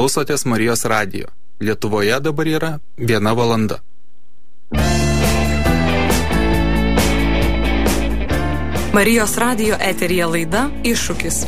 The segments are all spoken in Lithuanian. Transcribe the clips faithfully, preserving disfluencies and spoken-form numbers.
Klausotės Marijos radijo. Lietuvoje dabar yra viena valanda. Marijos radijo eteryje laida Iššūkis.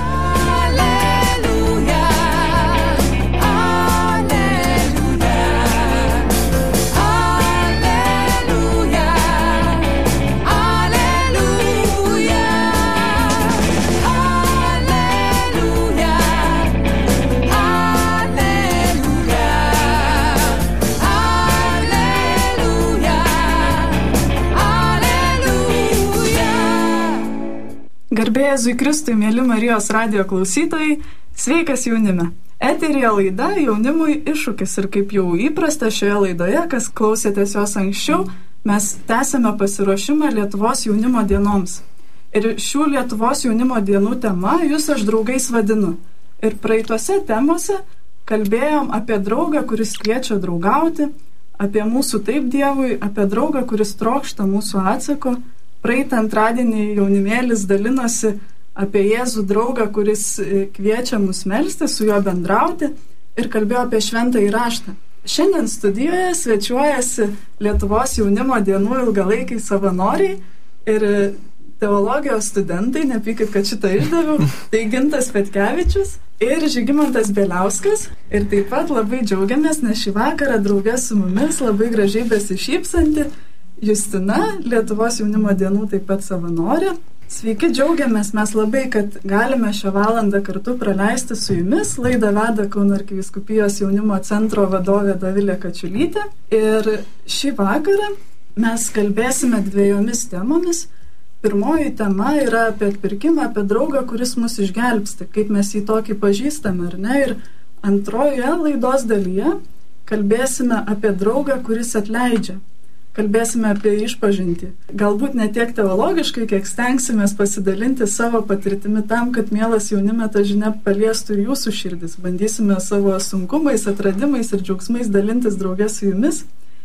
Garbė Jėzui Kristui, mėly Marijos radijo klausytojai, sveikas jaunime. Eteryje laida Jaunimui iššūkis ir kaip jau įprasta šioje laidoje, kas klausėtės jos anksčiau, mes tęsiame pasiruošimą Lietuvos jaunimo dienoms. Ir šių Lietuvos jaunimo dienų tema jūs aš draugais vadinu. Ir praeitose temose kalbėjom apie draugą, kuris kviečia draugauti, apie mūsų taip Dievui, apie draugą, kuris trokšta mūsų atsako. Praeitą antradienį jaunimėlis dalinosi apie Jėzų draugą, kuris kviečia mus melstis, su juo bendrauti ir kalbėjo apie šventąjį raštą. Šiandien studijoje svečiuojasi Lietuvos jaunimo dienų ilgalaikiai savanoriai ir teologijos studentai, nepykit, kad šitą išdaviau, tai Gintas Petkevičius ir Žygimantas Bieliauskas. Ir taip pat labai džiaugiamės, nes šį vakarą draugė su mumis labai gražiai besišypsanti Justina, Lietuvos jaunimo dienų taip pat savanorė. Sveiki, džiaugiamės mes labai, kad galime šią valandą kartu praleisti su jumis. Laidą veda Kauno arkivyskupijos jaunimo centro vadovė Dovilė Kačiulytė. Ir šį vakarą mes kalbėsime dviejomis temomis. Pirmoji tema yra apie atpirkimą, apie draugą, kuris mus išgelbsti, kaip mes jį tokį pažįstame, ar ne? Ir antrojoje laidos dalyje kalbėsime apie draugą, kuris atleidžia. Kalbėsime apie išpažintį. Galbūt ne tiek teologiškai, kiek stengsimės pasidalinti savo patirtimi tam, kad mielas jaunime ta žinia paliestų ir jūsų širdis. Bandysime savo sunkumais, atradimais ir džiaugsmais dalintis drauge su jumis.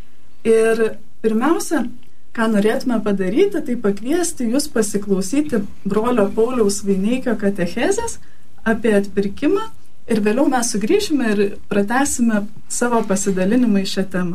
Ir pirmiausia, ką norėtume padaryti, tai pakviesti jūs pasiklausyti brolio Pauliaus Vaineikio katechezės apie atpirkimą ir vėliau mes sugrįšime ir pratęsime savo pasidalinimą į šią temą.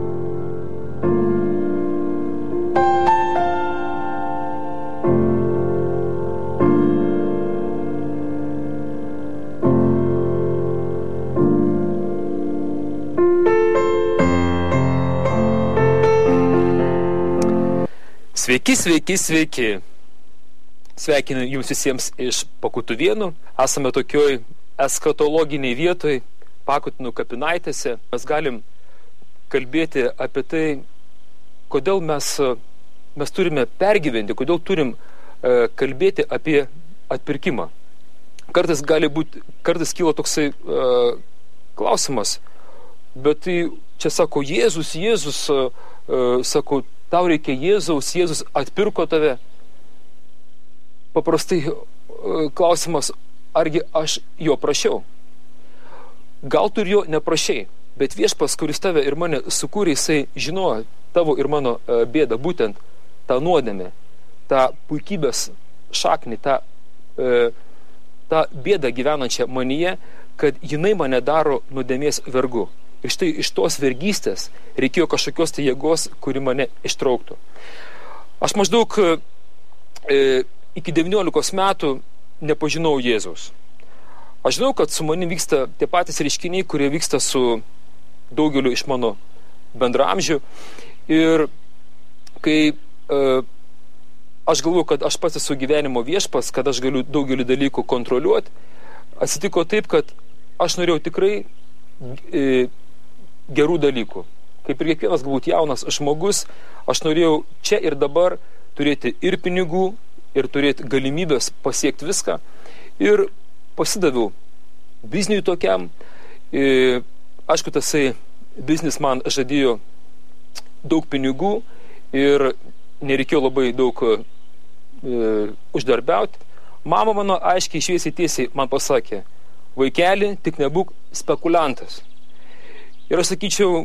Sveiki, sveiki, sveiki. Sveikinu jums visiems iš Pakutuvėnų. Esame tokioj eskatologiniai vietoj, Pakutinų kapinaitėse. Mes galim kalbėti apie tai, kodėl mes, mes turime pergyventi, kodėl turim e, kalbėti apie atpirkimą. Kartais gali būti, kartais kyla toksai e, klausimas, bet tai čia sako Jėzus, Jėzus, e, sako, tau reikia Jėzaus, Jėzus atpirko tave. Paprastai klausimas, argi aš jo prašiau? Gal tu ir jo neprašiai, bet Viešpats, kuris tave ir mane sukūrė, jisai žinojo tavo ir mano bėdą, būtent tą nuodėmę, tą puikybės šaknį, tą, tą bėdą gyvenančią manyje, kad jinai mane daro nuodėmės vergu. Ir štai iš tos vergystės reikėjo kažkokios tai jėgos, kuri mane ištrauktų. Aš maždaug e, iki devyniolikos metų nepažinau Jėzaus. Aš žinau, kad su manim vyksta tie patys reiškiniai, kurie vyksta su daugeliu iš mano bendraamžių. Ir kai e, aš galvoju, kad aš pats esu gyvenimo viešpas, kad aš galiu daugelį dalykų kontroliuoti, atsitiko taip, kad aš norėjau tikrai e, gerų dalykų. Kaip ir kiekvienas galbūt jaunas žmogus, aš norėjau čia ir dabar turėti ir pinigų, ir turėti galimybės pasiekti viską. Ir pasidaviau bizniui tokiam. E, aišku, tasai biznis man žadėjo daug pinigų ir nereikėjo labai daug e, uždarbiauti. Mama mano aiškiai šviesiai tiesiai man pasakė, vaikeli, tik nebūk spekuliantas. Ir aš sakyčiau,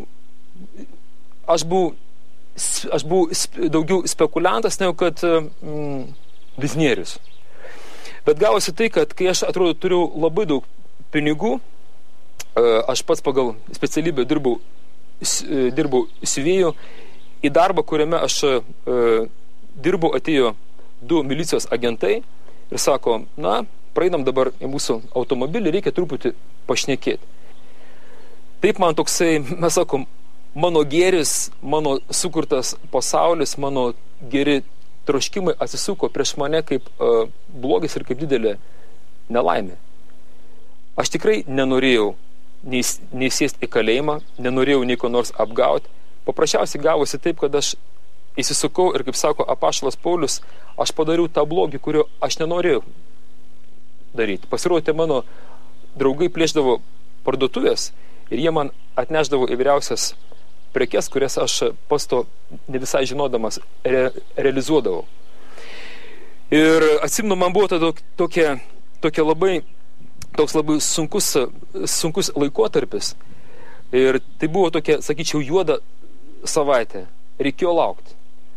aš buvau, aš buvau daugiau spekuliantas, negu kad mm, biznierius. Bet gavosi tai, kad kai aš atrodo turiu labai daug pinigų, aš pats pagal specialybę dirbau, dirbau siuvėjų. Į darbą, kuriame aš dirbau, atėjo du milicijos agentai ir sako, na, praeinam dabar į mūsų automobilį, reikia truputį pašnekėti. Taip man toksai, mes sakom, mano gėris, mano sukurtas pasaulis, mano geri troškimai atsisuko prieš mane kaip uh, blogis ir kaip didelė nelaimė. Aš tikrai nenorėjau nei, nei sėsti į kalėjimą, nenorėjau nei ko nors apgauti. Paprasčiausiai gavosi taip, kad aš įsisukau ir, kaip sako apaštalas Paulius, aš padariau tą blogį, kurio aš nenorėjau daryti. Pasirodė, mano draugai plėšdavo parduotuvės ir jie man atnešdavo įvairiausias prekes, kurias aš pas to ne visai žinodamas re, realizuodavau. Ir atsimenu, man buvo tada tokia, tokia labai, toks labai sunkus, sunkus laikotarpis. Ir tai buvo tokia, sakyčiau, juoda savaitė. Reikėjo laukti.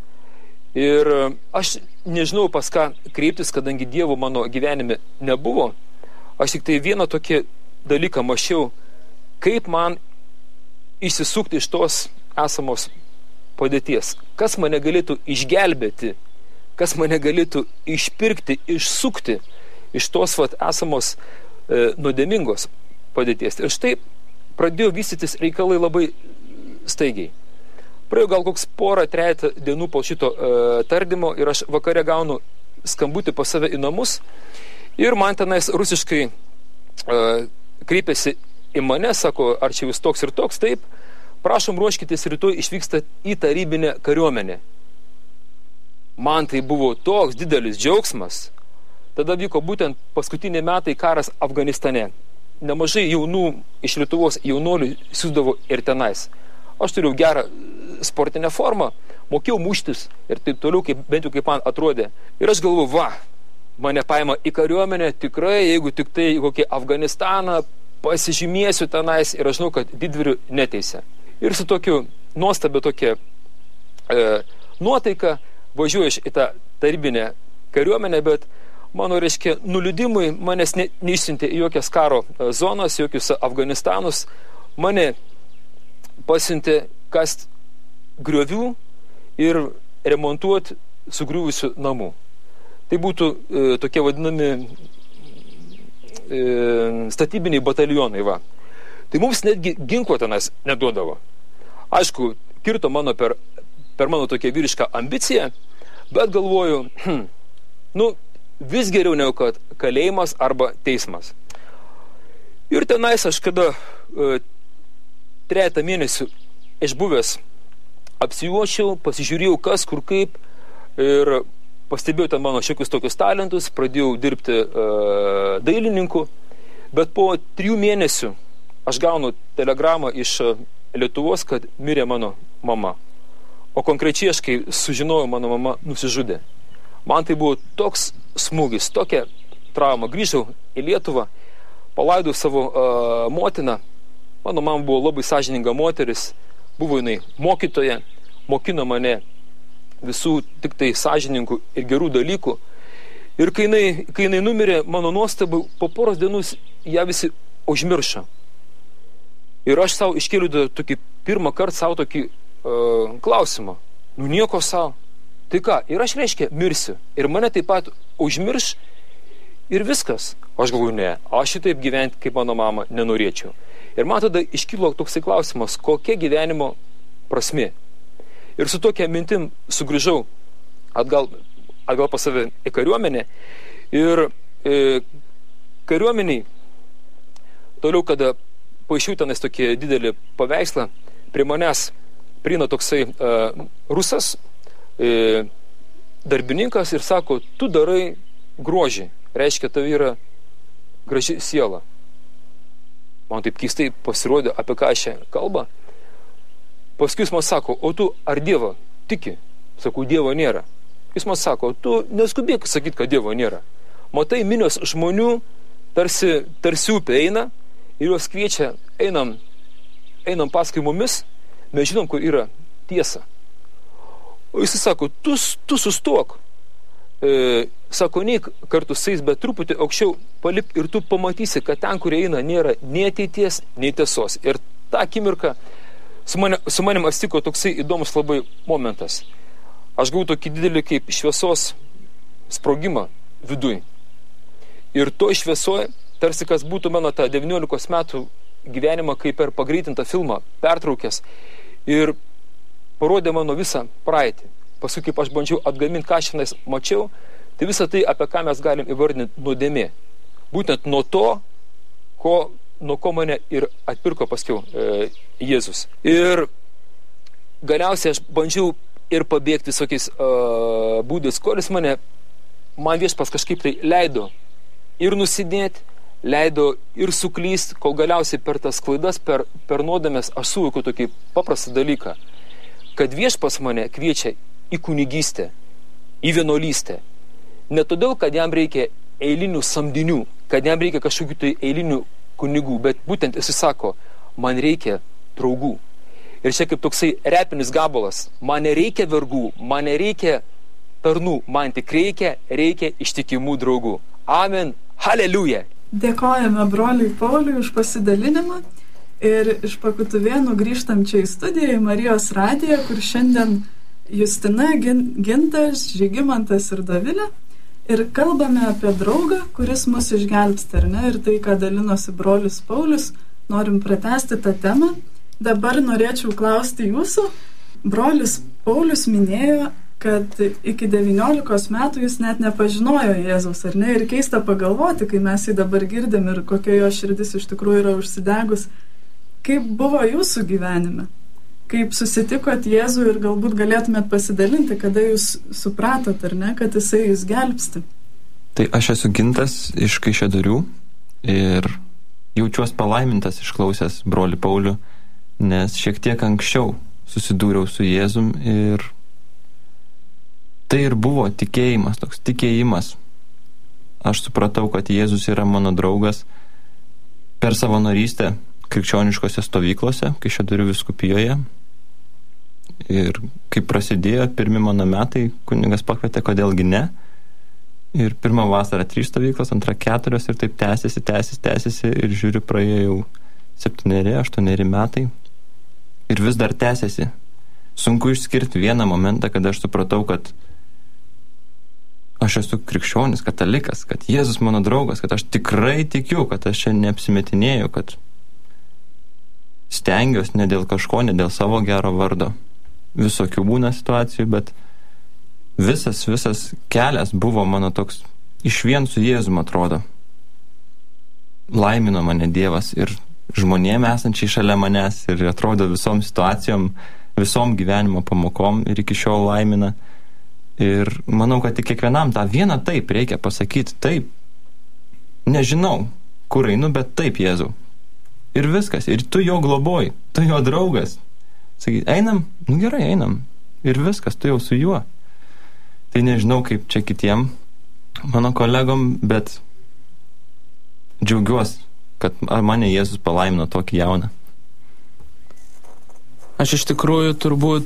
Ir aš nežinau, pas ką kreiptis, kadangi Dievo mano gyvenime nebuvo. Aš tik tai vieną tokį dalyką mačiau, kaip man išsisukti iš tos esamos padėties. Kas mane galėtų išgelbėti, kas mane galėtų išpirkti, išsukti iš tos vat, esamos e, nuodėmingos padėties. Ir štai pradėjo vystytis reikalai labai staigiai. Praėjo gal koks porą, trejetą dienų po šito e, tardymo ir aš vakare gaunu skambutį pas save į namus ir man tenais rusiškai e, kreipėsi į mane, sako, ar čia jūs toks ir toks, taip, prašom ruoškitės, rytoj išvykstat į tarybinę kariuomenę. Man tai buvo toks didelis džiaugsmas. Tada vyko būtent paskutiniai metai karas Afganistane. Nemažai jaunų iš Lietuvos jaunuolių siūsdavo ir tenais. Aš turėjau gerą sportinę formą, mokėjau muštis ir taip toliau, kaip, bent jau kaip man atrodė. Ir aš galvoju, va, mane paima į kariuomenę, tikrai, jeigu tik tai kokį Afganistaną, pasižymėsiu tenais ir aš žinau, kad didvyrių neteisė. Ir su tokiu nuostabia tokia e, nuotaika važiuoju į tą tarybinę kariuomenę, bet mano, reiškia, nuliūdimui manęs ne, neišsiuntė į jokias karo zonas, jokius Afganistanus. Mane pasiuntė kast griovių ir remontuoti sugriuvusių namų. Tai būtų e, tokie vadinami statybiniai batalionai, va. Tai mums netgi ginklo tenais neduodavo. Aišku, kirto mano per, per mano tokią vyrišką ambiciją, bet galvoju, hm, nu, vis geriau negu kad kalėjimas arba teismas. Ir tenais aš kada e, trejetą mėnesių išbuvęs apsijuošiau, pasižiūrėjau kas, kur kaip ir pastebėjau ten mano šiokius tokius talentus, pradėjau dirbti uh, dailininku, bet po trijų mėnesių aš gaunu telegramą iš Lietuvos, kad mirė mano mama. O konkrečiai aš, kai sužinojau, mano mama nusižudė. Man tai buvo toks smūgis, tokia trauma. Grįžau į Lietuvą, palaidau savo uh, motiną. Mano mama buvo labai sąžininga moteris, buvo jinai mokytoja, mokino mane visų tik tai sąžininkų ir gerų dalykų. Ir kai jinai, kai jinai numirė, mano nuostabai, po poros dienų ją visi užmiršo. Ir aš savo iškėliu tokį pirmą kartą savo tokį uh, klausimą. Nu nieko savo. Tai ką? Ir aš, reiškia, mirsiu. Ir mane taip pat užmirš ir viskas. Aš galvoju, ne, aš šitaip gyventi kaip mano mama nenorėčiau. Ir man tada iškilo toksai klausimas, kokia gyvenimo prasmė. Ir su tokia mintim sugrįžau atgal, atgal pas save į kariuomenę. Ir e, kariuomeniai, toliau, kada paaišiau tenais tokį didelį paveikslą, prie manęs prieina toksai e, rusas, e, darbininkas ir sako, tu darai grožį, reiškia, tave yra graži siela. Man taip keistai pasirodė, apie ką aš čia kalba. Paskui jis man sako, o tu ar Dievą tiki? Sakau, Dievo nėra. Jis man sako, tu neskubėk sakyti, kad Dievo nėra. Matai, minios žmonių tarsi, tarsi upė eina ir juos kviečia, einam, einam paskui mumis, mes žinom, kur yra tiesa. O jis sako, tu, tu sustok. E, sako, neik kartu su jais, bet truputį aukščiau palip ir tu pamatysi, kad ten, kur eina, nėra nei ateities, nei tiesos. Ir tą akimirką su, mane, su manim atsitiko toksai įdomus labai momentas. Aš gavau tokį didelį kaip šviesos sprogimą viduj. Ir to šviesoje, tarsi kas būtų mano tą devyniolikos metų gyvenimą kaip per pagreitintą filmą pertraukęs ir parodė mano visą praeitį. Paskui, kaip aš bandžiau atgaminti, ką šiandien mačiau, tai visą tai, apie ką mes galim įvardinti nuodėmė. Būtent nuo to, ko, nuo ko mane ir atpirko paskiau e, Jėzus. Ir galiausiai aš bandžiau ir pabėgti visokiais e, būdais, kuris mane, man viešpas kažkaip tai leido ir nusidėti, leido ir suklysti, kol galiausiai per tas klaidas, per, per nuodėmes aš suvokiu tokį paprastą dalyką, kad viešpas mane kviečia į kunigystę, į vienuolystę. Ne todėl, kad jam reikia eilinių samdinių, kad jam reikia kažkokių tai eilinių kunigų, bet būtent jis sako, man reikia draugų. Ir čia kaip toksai repinis gabalas, man nereikia vergų, man nereikia tarnų, man tik reikia, reikia ištikimų draugų. Amen, haleliuja. Dėkojame broliui Pauliui už pasidalinimą ir iš Pakutuvėnų grįžtam čia į studiją, į Marijos radiją, kur šiandien Justina, Gintas, Žygimantas ir Dovilė. Ir kalbame apie draugą, kuris mus išgelbsti, ar ne? Ir tai, ką dalinosi brolis Paulius, norim pratęsti tą temą. Dabar norėčiau klausti jūsų. Brolis Paulius minėjo, kad iki devyniolikos metų jis net nepažinojo Jėzaus, ar ne? Ir keista pagalvoti, kai mes jį dabar girdim ir kokia jo širdis iš tikrųjų yra užsidegus. Kaip buvo jūsų gyvenime? Kaip susitikot Jėzų ir galbūt galėtumėt pasidalinti, kada jūs supratot, ar ne, kad jisai jūs gelbsti? Tai aš esu Gintas iš Kaišiadorių ir jaučiuos palaimintas išklausęs brolį Paulių, nes šiek tiek anksčiau susidūriau su Jėzum ir tai ir buvo tikėjimas, toks tikėjimas. Aš supratau, kad Jėzus yra mano draugas per savanorystę krikščioniškose stovyklose, Kaišiadorių vyskupijoje. Ir kai prasidėjo pirmi mano metai, kunigas pakvietė, kodėlgi ne. Ir pirmą vasarą trys stovyklos, antrą keturios ir taip tęsiasi, tęsiasi, tęsiasi ir žiūriu, praėjo jau septyneri, aštuoneri metai. Ir vis dar tęsiasi. Sunku išskirti vieną momentą, kada aš supratau, kad aš esu krikščionis, katalikas, kad Jėzus mano draugas, kad aš tikrai tikiu, kad aš čia neapsimetinėjau, kad stengiuosi ne dėl kažko, ne dėl savo gero vardo. Visokių būna situacijų, bet visas, visas kelias buvo mano toks išvien su Jėzum, atrodo. Laimino mane Dievas ir žmonėm esančiai šalia manęs ir atrodo visom situacijom, visom gyvenimo pamokom ir iki šiol laimina. Ir manau, kad tik kiekvienam tą vieną taip reikia pasakyti, taip. Nežinau, kur einu, bet taip, Jėzau. Ir viskas, ir tu jo globoji, tu jo draugas. Sakyt, einam, nu gerai, einam. Ir viskas, tu jau su juo. Tai nežinau, kaip čia kitiem mano kolegom, bet džiaugiuosi, kad mane Jėzus palaimino tokį jauną. Aš iš tikrųjų turbūt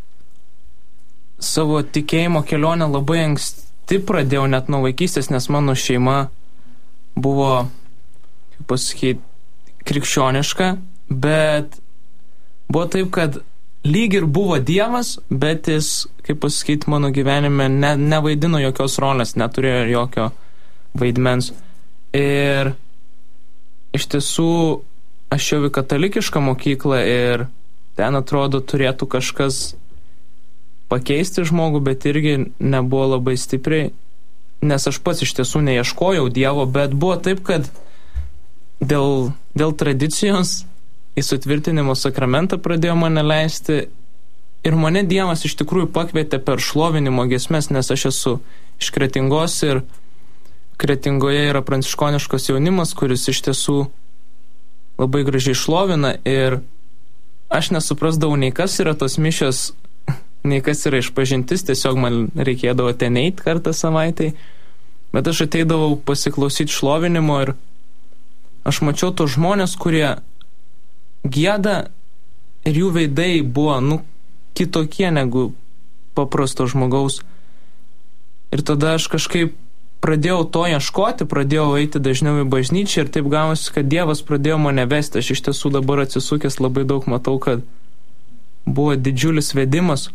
savo tikėjimo kelionę labai anksti pradėjau net nuo vaikystės, nes mano šeima buvo, kaip pasakyti, krikščioniška, bet buvo taip, kad lyg ir buvo Dievas, bet jis, kaip pasakyti, mano gyvenime ne, nevaidino jokios rolės, neturėjo jokio vaidmens. Ir iš tiesų aš jau į katalikišką mokyklą ir ten atrodo turėtų kažkas pakeisti žmogų, bet irgi nebuvo labai stipriai, nes aš pats iš tiesų neieškojau Dievo, bet buvo taip, kad dėl, dėl tradicijos į sutvirtinimo sakramentą pradėjo mane leisti ir mane Dievas iš tikrųjų pakvietė per šlovinimo giesmes, nes aš esu iš Kretingos ir Kretingoje yra pranciškoniškos jaunimas, kuris iš tiesų labai gražiai šlovina ir aš nesuprasdavau nei kas yra tos mišios, nei kas yra išpažintis, tiesiog man reikėdavo ten eit kartą savaitai, bet aš ateidavau pasiklausyti šlovinimo ir aš mačiau tos žmonės, kurie gieda ir jų veidai buvo, nu, kitokie negu paprasto žmogaus. Ir tada aš kažkaip pradėjau to ieškoti, pradėjau eiti dažniau į bažnyčią ir taip gavosi, kad Dievas pradėjo mane vesti. Aš iš tiesų dabar atsisukęs labai daug matau, kad buvo didžiulis vedimas.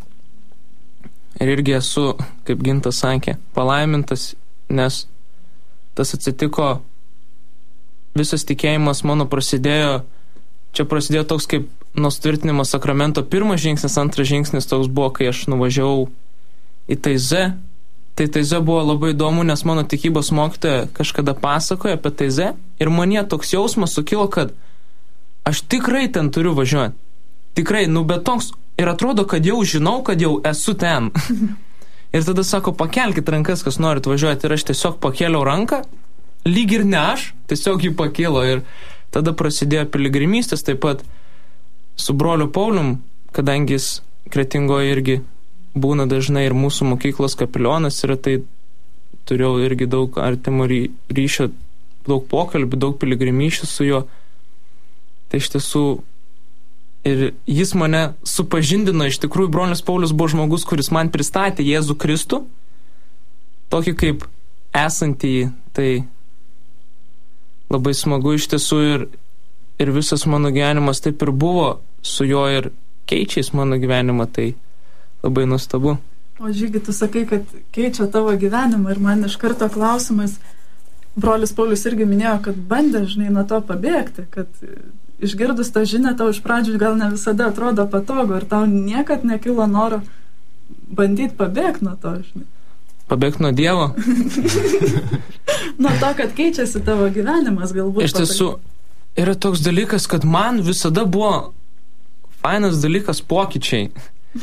Ir irgi esu, kaip Gintas sakė, palaimintas, nes tas atsitiko, visas tikėjimas mano prasidėjo, čia prasidėjo toks kaip nustvirtinimo sakramento pirmas žingsnis, antras žingsnis toks buvo, kai aš nuvažiavau į Taizė. Tai Taizė buvo labai įdomu, nes mano tikybos mokytoja kažkada pasakojo apie Taizė ir manie toks jausmas sukilo, kad aš tikrai ten turiu važiuoti. Tikrai, nu bet toks, ir atrodo, kad jau žinau, kad jau esu ten. Ir tada sako, pakelkit rankas, kas norit važiuoti. Ir aš tiesiog pakėliau ranką, lyg ir ne aš, tiesiog jį pakėlo. Ir tada prasidėjo piligrimystės, taip pat su broliu Paulium, kadangi jis Kretingoje irgi būna dažnai ir mūsų mokyklos kapelionas yra, tai turėjau irgi daug artimo ryšio, daug pokalbių, daug piligrimyšių su juo. Tai iš tiesų ir jis mane supažindino, iš tikrųjų brolis Paulius buvo žmogus, kuris man pristatė Jėzų Kristų, tokį kaip esantį, tai labai smagu iš tiesų ir, ir visas mano gyvenimas taip ir buvo su juo ir keičiais mano gyvenimą, tai labai nuostabu. O Žygi, tu sakai, kad keičia tavo gyvenimą ir man iš karto klausimas, brolis Paulius irgi minėjo, kad bandė, žinai, nuo to pabėgti, kad išgirdus tą žinią tau iš pradžių gal ne visada atrodo patogu ir tau niekad nekilo noro bandyti pabėgti nuo to, žinai. Pabėgti nuo Dievo? Nuo to, kad keičiasi tavo gyvenimas galbūt. Iš tiesų, yra toks dalykas, kad man visada buvo fainas dalykas pokyčiai.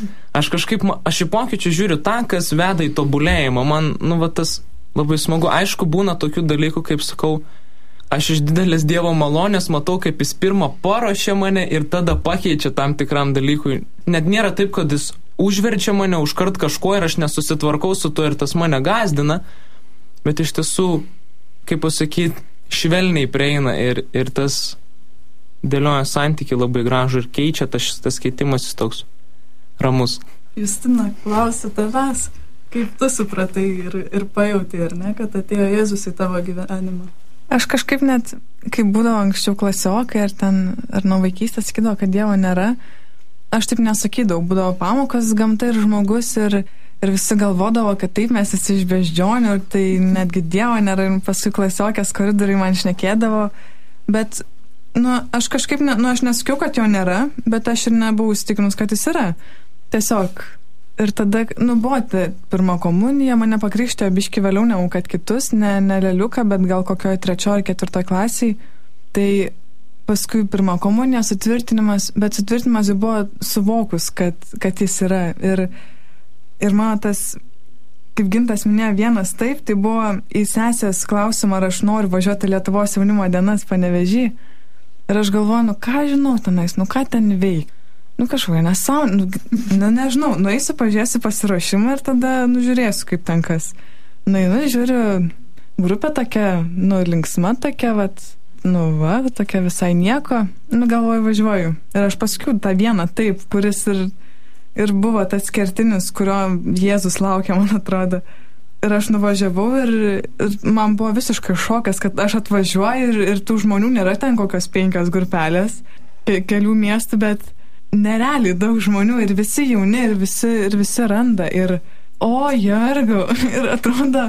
Aš kažkaip, aš į pokyčių žiūriu tą, kas veda į tobulėjimą. Man, nu, va, tas labai smagu. Aišku, būna tokių dalykų, kaip sakau, aš iš didelės Dievo malonės matau, kaip jis pirmą paruošė mane ir tada pakeičia tam tikram dalykui. Net nėra taip, kad jis užverčia mane užkart kažko ir aš nesusitvarkau su tuo ir tas mane gazdina, bet iš tiesų, kaip pasakyti, švelniai prieina ir, ir tas dėlioja santykiai labai gražų ir keičia tas, tas keitimasis toks ramus. Justina, klausiu tavęs, kaip tu supratai ir, ir pajauti, ar ne, kad atėjo Jėzus į tavo gyvenimą? Aš kažkaip net, kai būdavo anksčiau klasiokai ar ten, ar nuo vaikystės sakydavo, kad Dievo nėra, aš taip nesakydavau, būdavo pamokos gamta ir žmogus ir, ir visi galvodavo, kad taip mes esi iš beždžionių ir tai netgi Dievo nėra ir paskui klasiokės koridoriai man šnekėdavo, bet nu, aš kažkaip, ne, nu, aš nesakiau, kad jo nėra, bet aš ir nebuvau įsitikinus, kad jis yra. Tiesiog. Ir tada, nu, buvo pirma komunija, mane pakrikštėjo biški vėliau negu kad kitus, ne, ne leliuką, bet gal kokioje trečioje, ketvirtoje klasiai. Tai paskui pirma komunija, sutvirtinimas, bet sutvirtinimas jau buvo suvokus, kad, kad jis yra. Ir, ir mano tas, kaip Gintas minėjo, vienas taip, tai buvo į sesės klausimą, ar aš noriu važiuoti Lietuvos jaunimo dienas Panevėžy. Ir aš galvoju, nu ką žinau tenais, nu ką ten veik. Nu kažkokia nesąmonė, nu, nu nežinau, nueisiu, pažiūrėsiu pasiruošimą ir tada nužiūrėsiu, kaip ten kas. Nu, nu, žiūriu, grupė tokia, nu, linksma tokia, vat, nu, va, tokia visai nieko, nu, galvoju, važiuoju. Ir aš paskui tą vieną taip, kuris ir, ir buvo tas kertinis, kurio Jėzus laukia, man atrodo. Ir aš nuvažiavau ir, ir man buvo visiškai šokas, kad aš atvažiuoju ir, ir tų žmonių nėra ten kokios penkios grupelės, kelių miestų, bet nerealiai daug žmonių ir visi jauni ir visi, ir visi randa ir o, Jurgau, ir atrodo,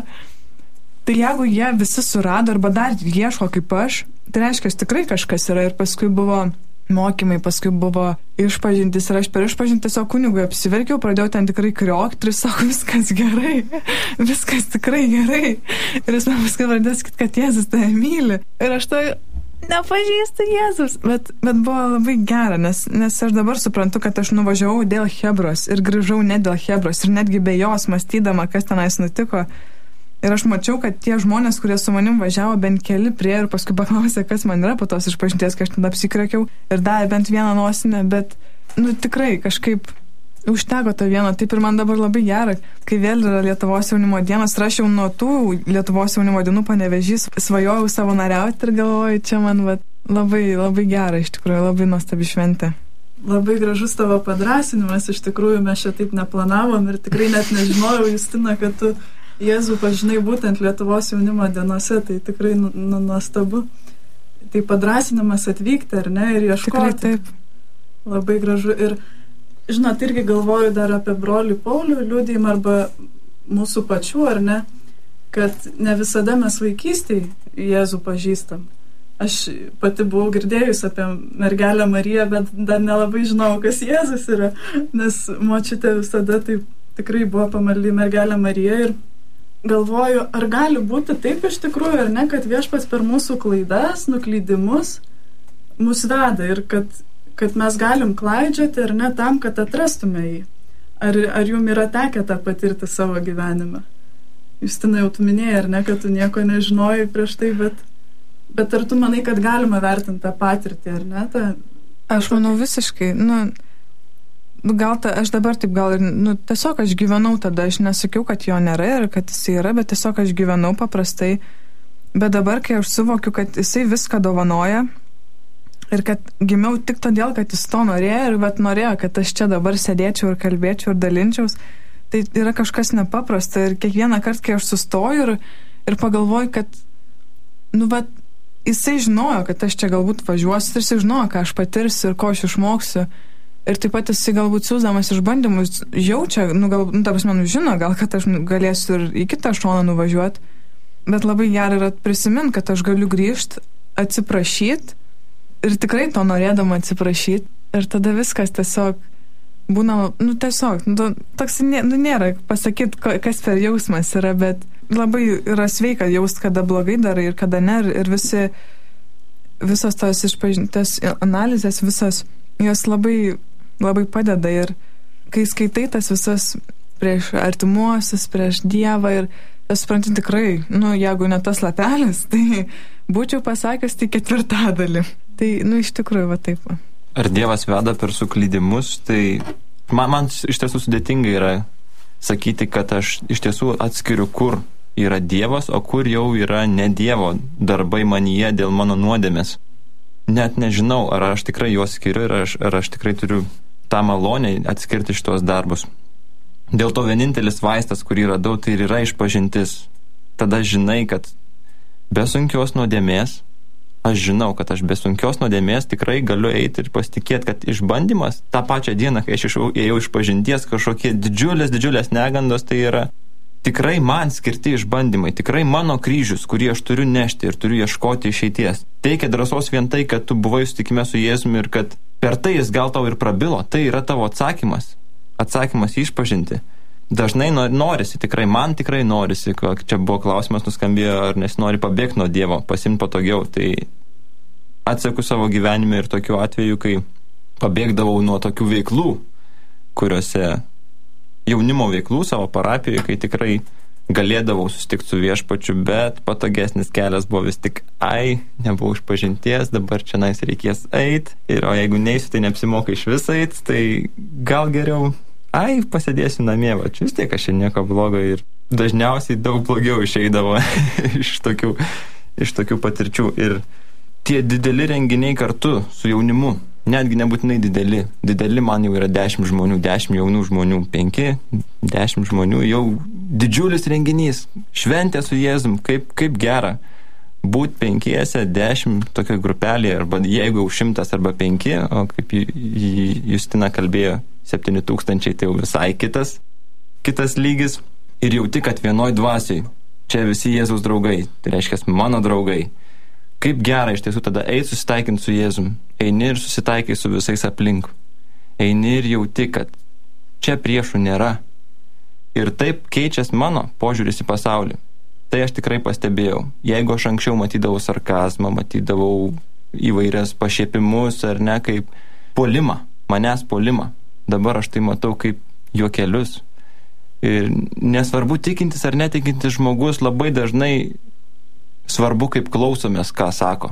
tai jeigu jie visi surado arba dar ieško kaip aš, tai reiškia, tikrai kažkas yra ir paskui buvo mokymai, paskui buvo išpažintis ir aš per išpažintį tiesiog kunigui apsiverkiau, pradėjau ten tikrai kriokti ir sako, viskas gerai, viskas tikrai gerai ir jis man paskui pradėjo sakyti, kad Jėzus tave myli ir aš tai nepažįstu Jėzus, bet, bet buvo labai gera, nes, nes aš dabar suprantu, kad aš nuvažiavau dėl Hebros ir grįžau ne dėl Hebros ir netgi be jos mąstydama, kas tenais nutiko. Ir aš mačiau, kad tie žmonės, kurie su manim važiavo, bent keli prie ir paskui paklausė, kas man yra po tos išpažinties, kai aš tada apsikrakiau ir davė bent vieną nosinę, bet, nu, tikrai kažkaip užteko to vieno, taip ir man dabar labai gera, kai vėl yra Lietuvos jaunimo dienos ir aš jau nuo tų Lietuvos jaunimo dienų Panevėžys svajojau savanoriauti ir galvoju, čia man va, labai, labai gera, iš tikrųjų, labai nuostabi šventė. Labai gražus tavo padrasinimas, iš tikrųjų mes čia taip neplanavom ir tikrai net nežinojau, Justina, kad tu Jėzų pažinai būtent Lietuvos jaunimo dienose, tai tikrai nu, nu, nuostabu. Tai padrasinimas atvykti, ar ne, ir ieškoti. Tikrai taip. Labai gražu. Ir, žinot, irgi galvoju dar apie brolį Paulių liudijimą arba mūsų pačių, ar ne, kad ne visada mes vaikystėj Jėzų pažįstam. Aš pati buvau girdėjus apie mergelę Mariją, bet dar nelabai žinau, kas Jėzus yra, nes močiutė visada taip tikrai buvo pamaldi mergelę Mariją ir galvoju, ar gali būti taip iš tikrųjų, ar ne, kad viešpats per mūsų klaidas, nuklydimus mus veda ir kad, kad mes galim klaidžioti, ar ne, tam, kad atrastume jį. Ar, ar jum yra tekę tą patirti savo gyvenime? Justina, jau tu minėjai, ar ne, kad tu nieko nežinojai prieš tai, bet, bet ar tu manai, kad galima vertinti tą patirtį, ar ne? Ta, aš manau visiškai, nu, gal ta, aš dabar taip gal ir, nu, tiesiog aš gyvenau tada, aš nesakiau, kad jo nėra ir kad jis yra, bet tiesiog aš gyvenau paprastai, bet dabar, kai aš suvokiu, kad jisai viską dovanoja ir kad gimiau tik todėl, kad jis to norėjo ir vat norėjo, kad aš čia dabar sėdėčiau ir kalbėčiau ir dalinčiaus, tai yra kažkas nepaprasta ir kiekvieną kartą, kai aš sustoju ir, ir pagalvoju, kad, nu, vat, jisai žinojo, kad aš čia galbūt važiuosiu ir jisai žinojo, ką aš patirsiu ir ko aš išmoksiu. Ir taip pat jisai galbūt siūsdamas išbandymus jaučia, nu, gal, nu, ta prasme, nu, žino, gal, kad aš galėsiu ir į kitą šoną nuvažiuoti, bet labai gerai yra prisiminti, kad aš galiu grįžti, atsiprašyti ir tikrai to norėdama atsiprašyti ir tada viskas tiesiog būna, nu, tiesiog, nu, toks, nu, nėra pasakyti, kas per jausmas yra, bet labai yra sveika jaust, kada blogai darai ir kada ne, ir visi, visos tos išpažintos analizės, visos, jos labai labai padeda ir kai skaitai tas visas prieš artimuosius, prieš Dievą ir aš suprantu tikrai, nu, jeigu ne tas lapelis, tai būčiau pasakęs tai ketvirtadalį. Tai, nu, iš tikrųjų, va taip. Ar Dievas veda per suklydimus, tai man, man iš tiesų sudėtinga yra sakyti, kad aš iš tiesų atskiriu, kur yra Dievas, o kur jau yra ne Dievo darbai manyje dėl mano nuodėmės. Net nežinau, ar aš tikrai juos skiriu ir aš, ar aš tikrai turiu tą malonę atskirti šitos darbus. Dėl to vienintelis vaistas, kurį radau, tai ir yra išpažintis. Tada žinai, kad be sunkios nuodėmės, aš žinau, kad aš be sunkios nuodėmės tikrai galiu eiti ir pasitikėti, kad išbandymas tą pačią dieną, kai aš ėjau išpažinties, kažkokie didžiulės, didžiulės negandos, tai yra tikrai man skirti išbandymai, tikrai mano kryžius, kurį aš turiu nešti ir turiu ieškoti išeities. Teikia drąsos vien tai, kad tu buvai susitikime su Jėzumi ir kad per tai jis gal tau ir prabilo. Tai yra tavo atsakymas. Atsakymas išpažinti. Dažnai norisi, tikrai, man tikrai norisi, čia buvo klausimas nuskambėjo, ar nesinori pabėgti nuo Dievo, pasimti patogiau. Tai atseku savo gyvenime ir tokiu atveju, kai pabėgdavau nuo tokių veiklų, kuriuose jaunimo veiklų savo parapijoje, kai tikrai galėdavau susitikti su viešpačiu, bet patogesnis kelias buvo vis tik, ai, nebuvau išpažinties, dabar čia nais reikės eit, ir o jeigu neisiu, tai neapsimoka iš vis eit, tai gal geriau, ai, pasėdėsiu namie, va, čia vis tiek aš čia nieko blogo ir dažniausiai daug blogiau išeidavo iš tokių, iš tokių patirčių. Ir tie dideli renginiai kartu su jaunimu, netgi nebūtinai dideli. Dideli man jau yra dešimt žmonių, dešimt jaunų žmonių, penki, dešimt žmonių, jau didžiulis renginys, šventė su Jėzum, kaip, kaip gera. Būt penkiese, dešimt tokia grupelė, arba jeigu jau šimtas arba penki, o kaip Justina kalbėjo, septyni tūkstančiai, tai jau visai kitas, kitas lygis. Ir jauti, kad vienoj dvasiai, čia visi Jėzaus draugai, tai reiškia mano draugai. Kaip gera iš tiesų tada eiti susitaikinti su Jėzum. Eini ir susitaikai su visais aplink. Eini ir jauti, kad čia priešų nėra. Ir taip keičias mano požiūris į pasaulį. Tai aš tikrai pastebėjau. Jeigu aš anksčiau matydavau sarkazmą, matydavau įvairias pašiepimus ar ne, kaip puolimą, manęs puolimą. Dabar aš tai matau kaip juokelius. Ir nesvarbu tikintis ar netikintis žmogus, labai dažnai svarbu, kaip klausomės, ką sako.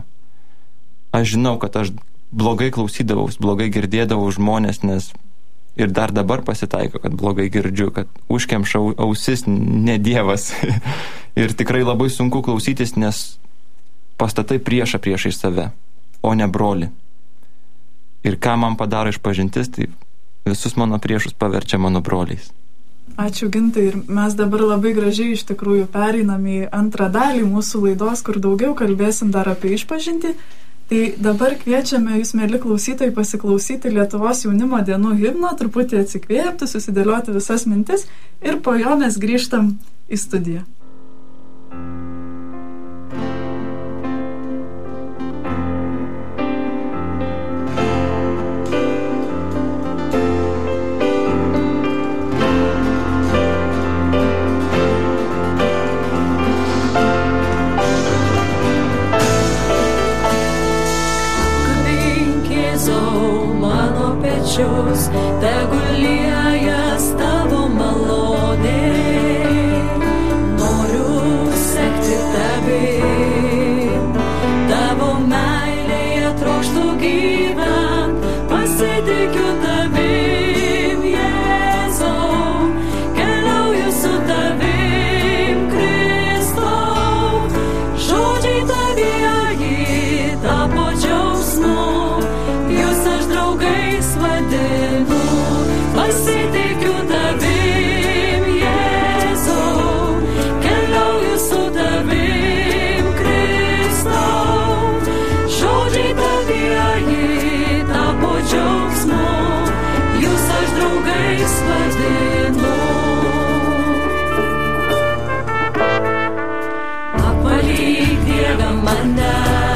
Aš žinau, kad aš blogai klausydavaus, blogai girdėdavau žmonės, nes ir dar dabar pasitaiko, kad blogai girdžiu, kad užkemšau ausis, ne Dievas. Ir tikrai labai sunku klausytis, nes pastatai priešą priešai save, o ne brolį. Ir ką man padaro išpažintis, tai visus mano priešus paverčia mano broliais. Ačiū, Gintai. Ir mes dabar labai gražiai iš tikrųjų pereinam į antrą dalį mūsų laidos, kur daugiau kalbėsim dar apie išpažintį. Tai dabar kviečiame jūs, mėly klausytojai, pasiklausyti Lietuvos jaunimo dienų himno, truputį atsikvėpti, susidėlioti visas mintis ir po jo mes grįžtam į studiją. Tegul liejas tavo malonė, noriu sekti tavim, tavo meilėje trokštu gyvent, pasitikiu tavim, Jėzau, keliauju su tavim, Kristau, žodžiai tavieji tapo džiaugsmu, jūs aš draugais vadinu, pasitikiu tavim, Jėzau, keliauju su tavim, Kristau, žodžiai tavieji tapo džiaugsmu, jūs aš draugais vadinu. Apvalyk, Dieve, mane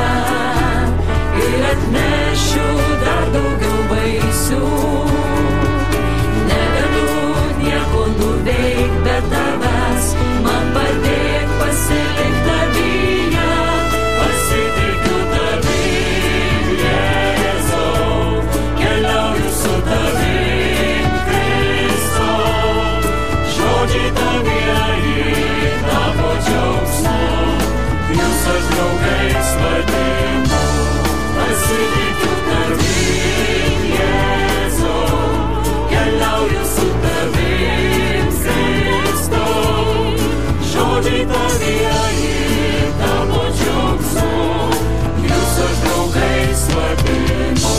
ir atnešiu dar daugiau vaisių. Negaliu nieko nuveik, bet tavęs man padėk pasilik tavyje. Pasitikiu tavim, Jėzau, keliauju su tavim, Kristau, žodžiai tavieji tavo džiaugsmu, jūs aš draugais vadinu. Pasitikiu tavim, Jėzau, keliauju su tavim, Kristau, žodžiai tavieji tavo džiaugsmu, jūs aš draugais vadinu.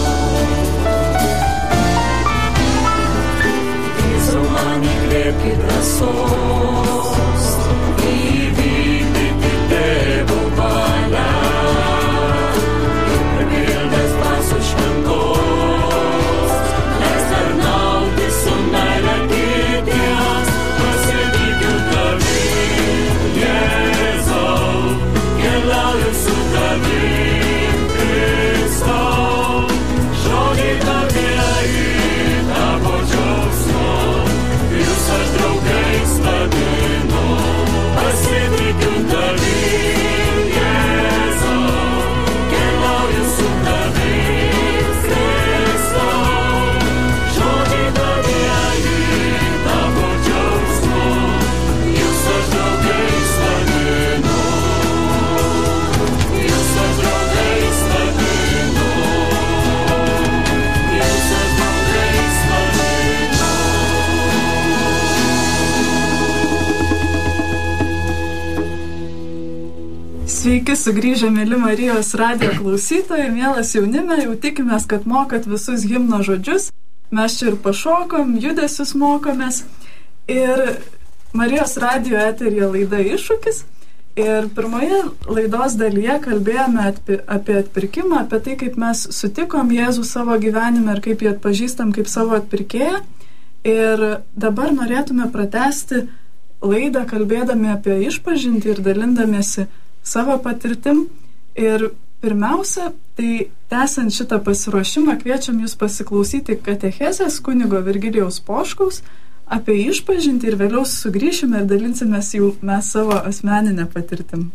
Jėzau, man įkvėpkit drąsos, įvykdyti tėvo valią. Sveiki, sugrįžę, mėly Marijos radijo klausytojai, mielas jaunime, jau tikimės, kad mokat visus himno žodžius. Mes čia ir pašokom, judesius mokomės. Ir Marijos radijo eteryje laida Iššūkis. Ir pirmoje laidos dalyje kalbėjome apie atpirkimą, apie tai, kaip mes sutikom Jėzų savo gyvenime ir kaip jį atpažįstam kaip savo atpirkėją. Ir dabar norėtume pratęsti laidą kalbėdami apie išpažintį ir dalindamiesi savo patirtim. Ir pirmiausia, tai tęsiant šitą pasiruošimą, kviečiam jūs pasiklausyti katechezės kunigo Virgilijaus Poškaus apie išpažintį ir vėliau sugrįšime ir dalinsimės jau mes savo asmeninę patirtim.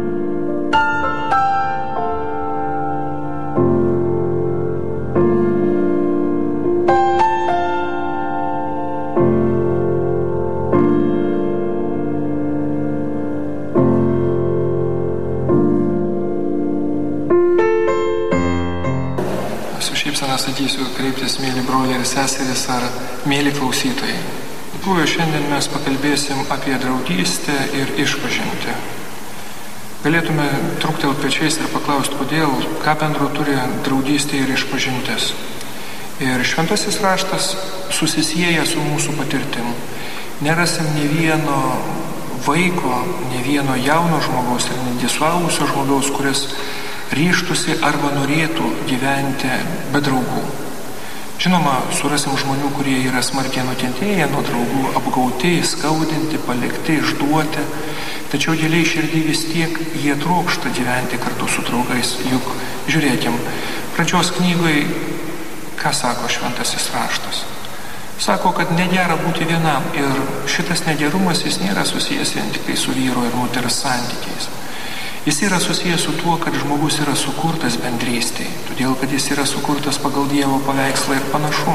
Sakysiu kreiptis, mėly broliai ir seserys ar mėly klausytojai. Tikrųjų, šiandien mes pakalbėsim apie draugystę ir išpažintį. Galėtume truktelti pečiais ir paklausti, kodėl, ką bendro turi draugystė ir išpažintis. Ir šventasis raštas susisieja su mūsų patirtim. Nerasim ne vieno vaiko, ne vieno jauno žmogaus ir netgi suaugusio žmogaus, kuris ryžtųsi arba norėtų gyventi be draugų. Žinoma, surasim žmonių, kurie yra smarkiai nukentėję nuo draugų, apgauti, skaudinti, palikti, išduoti. Tačiau giliai širdį vis tiek jie trokšta gyventi kartu su draugais. Juk, žiūrėkim, pradžios knygoje, ką sako šventasis raštas? Sako, kad negera būti vienam ir šitas negerumas jis nėra susijęs vien tik tai su vyro ir moters santykiais. Jis yra susijęs su tuo, kad žmogus yra sukurtas bendrystėje, todėl kad jis yra sukurtas pagal Dievo paveikslą ir panašumą.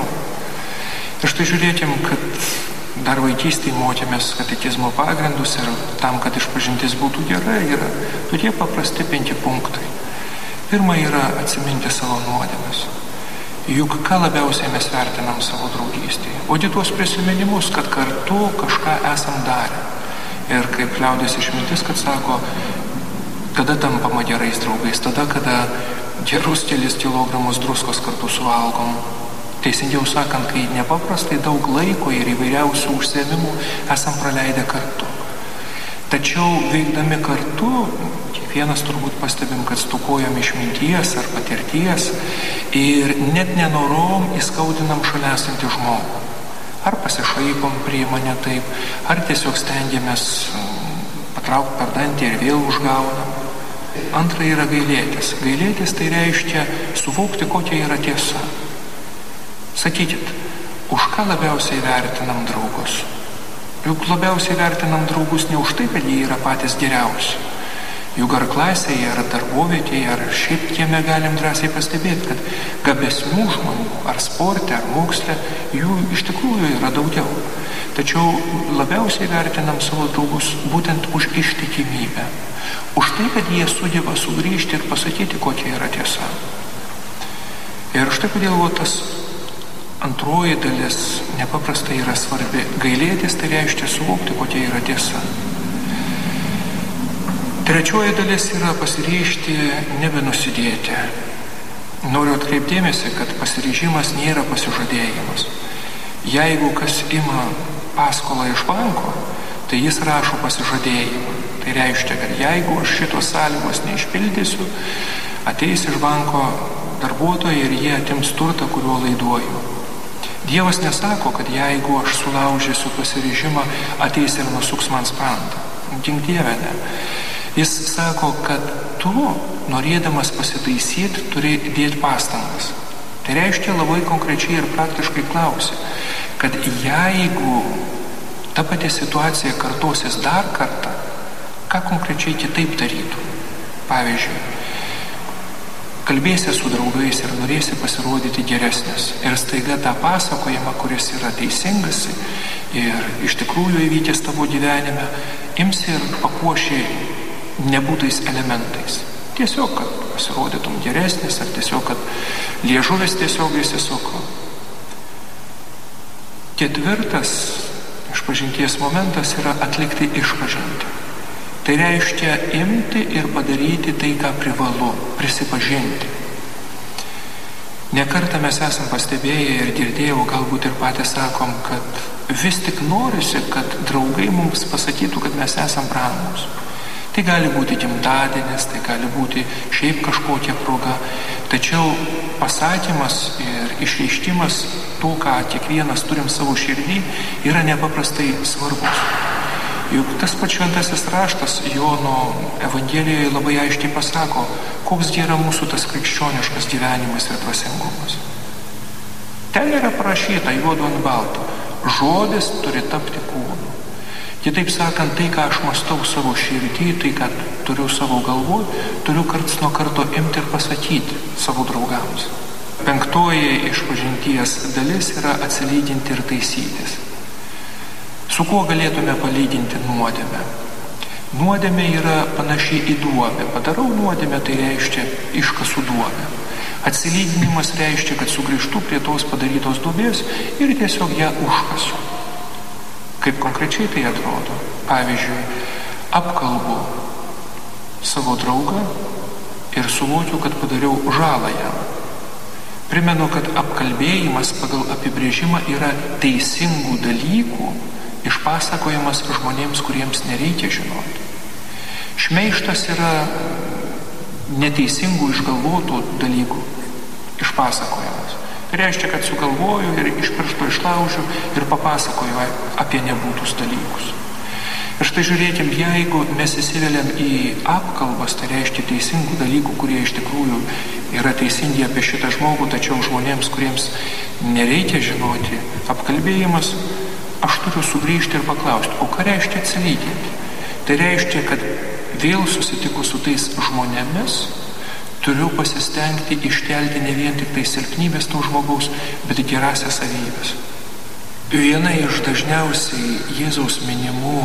Ir štai žiūrėkim, kad dar vaikystėje mokėmės katekizmo pagrindus ir tam, kad išpažintis būtų gera, yra tokie paprasti penki punktai. Pirma yra atsiminti savo nuodėmes. Juk ką labiausiai mes vertinam savo draugystėje? Odi tuos prisiminimus, kad kartu kažką esam darę. Ir kaip liaudės išmintis, kad sako, kada tampama gerais draugais, tada, kada gerus kelis kilogramus druskos kartu suvalgom. Teisingiau sakant, kai nepaprastai daug laiko ir įvairiausių užsiėmimų esam praleidę kartu. Tačiau veikdami kartu, kiekvienas turbūt pastebim, kad stokojam išminties ar patirties ir net nenorom įskaudinam šalia esantį žmogų. Ar pasišaipom priima ne taip, ar tiesiog stengiamės patraukti per dantį ir vėl užgaunam. Antra yra gailėtis. Gailėtis tai reiškia suvokti, kokia yra tiesa. Sakykit, už ką labiausiai vertinam draugus? Juk labiausiai vertinam draugus ne už tai, kad jie yra patys geriausi. Juk ar klasėje, ar darbovietėje, ar šiaip kieme galim drąsiai pastebėti, kad gabesnių žmonių, ar sporte, ar moksle, jų iš tikrųjų yra daugiau. Tačiau labiausiai vertinam savo draugus būtent už ištikimybę. Už tai, kad jie sugeba sugrįžti ir pasakyti, kokia yra tiesa. Ir štai kodėl tas antroji dalis nepaprastai yra svarbi. Gailėtis tai reiškia suvokti, kokia yra tiesa. Trečioji dalis yra pasiryžti nebenusidėti. Noriu atkreipdėmėsi, kad pasiryžimas nėra pasižadėjimas. Jeigu kas ima paskolą iš banko, tai jis rašo pasižadėjimą. Tai reiškia, kad jeigu aš šitos sąlygos neišpildysiu, ateis iš banko darbuotojai ir jie atims turtą, kuriuo laiduoju. Dievas nesako, kad jeigu aš sulaužysiu pasiryžimą, ateis ir nusuks man sprandą. Gink Dieve, ne. Jis sako, kad tu, norėdamas pasitaisyti, turi dėti pastangas. Tai reiškia labai konkrečiai ir praktiškai klausi, kad jeigu ta pati situacija kartosis dar kartą, ką konkrečiai kitaip darytų? Pavyzdžiui, kalbėsi su draugais ir norėsi pasirodyti geresnis. Ir staiga tą pasakojimą, kuris yra teisingas ir iš tikrųjų įvykęs tavo gyvenime, imsi ir papuoši nebūtais elementais. Tiesiog, kad pasirodytum geresnis, ar tiesiog, kad liežuvis tiesiog įsisuko. Ketvirtas išpažinties momentas yra atlikti išpažintį. Tai reiškia imti ir padaryti tai, ką privalu, prisipažinti. Nekartą mes esam pastebėję ir girdėjau, galbūt ir patys sakom, kad vis tik norisi, kad draugai mums pasakytų, kad mes esam brangus. Tai gali būti gimtadienis, tai gali būti šiaip kažkokia proga. Tačiau pasakymas ir išreiškimas to, ką kiekvienas turim savo širdį, yra nepaprastai svarbus. Juk tas pats šventasis raštas Jono Evangelijoje labai aiškiai pasako, koks yra mūsų tas krikščioniškas gyvenimas ir dvasingumas. Ten yra parašyta juodu ant balto, žodis turi tapti kūnu. Kitaip sakant, tai, ką aš mąstau savo širdį, tai, ką turiu savo galvoj, turiu karts nuo karto imti ir pasakyti savo draugams. Penktoji išpažinties dalis yra atsilyginti ir taisytis. Su kuo galėtume palyginti nuodėmę? Nuodėmė yra panašiai į duobę. Padarau nuodėmę, tai reiškia iškasu duobę. Atsilyginimas reiškia, kad sugrįžtu prie tos padarytos duobės ir tiesiog ją užkasu. Kaip konkrečiai tai atrodo? Pavyzdžiui, apkalbu savo draugą ir suvokiu, kad padariau žalą jam. Primenu, kad apkalbėjimas pagal apibrėžimą yra teisingų dalykų išpasakojimas žmonėms, kuriems nereikia žinoti. Šmeižtas yra neteisingų išgalvotų dalykų išpasakojimas. Tai reiškia, kad sugalvoju ir iš piršto išlaužiu ir papasakoju apie nebūtus dalykus. Ir štai žiūrėkim, jeigu mes įsiveliam į apkalbas, tai reiškia teisingų dalykų, kurie iš tikrųjų yra teisingi apie šitą žmogų, tačiau žmonėms, kuriems nereikia žinoti, apkalbėjimas, aš turiu sugrįžti ir paklausti, o ką reiškia atsilyginti? Tai reiškia, kad vėl susitikus su tais žmonėmis, turiu pasistengti iškelti ne vien tik tai silpnybės to žmogaus, bet ir gerąsias savybės. Viena iš dažniausiai Jėzaus minimų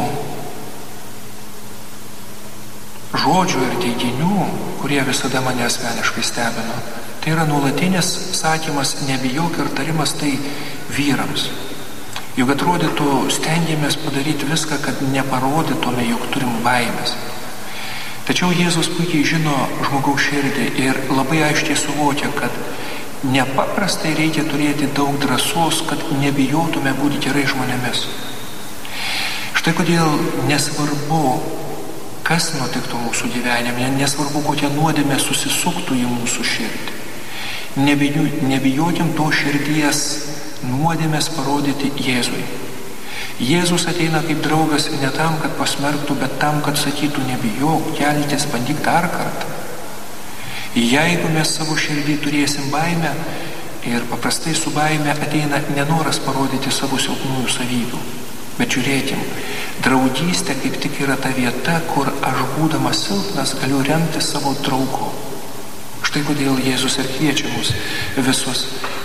žodžių ir teiginių, kurie visada mane asmeniškai stebino, tai yra nuolatinis sakymas, nebijok ir tarimas tai vyrams. Juk atrodytų, stengiamės padaryti viską, kad neparodytume, jog turim baimės. Tačiau Jėzus puikiai žino žmogaus širdį ir labai aiškiai suvokia, kad nepaprastai reikia turėti daug drąsos, kad nebijotume būti gerai žmonėmis. Štai kodėl nesvarbu, kas nutiktų mūsų gyvenime, nesvarbu, kokia nuodėmė susisuktų į mūsų širdį. Nebiju, nebijokim to širdies nuodėmės parodyti Jėzui. Jėzus ateina kaip draugas ne tam, kad pasmerktų, bet tam, kad sakytų nebijok, keltis, bandyk dar kartą. Jeigu mes savo širdį turėsim baimę, ir paprastai su baime ateina nenoras parodyti savo silpnųjų savybių, bet žiūrėkim, draugystė kaip tik yra ta vieta, kur aš būdamas silpnas galiu remti savo draugu. Štai kodėl Jėzus ir kviečia mus visus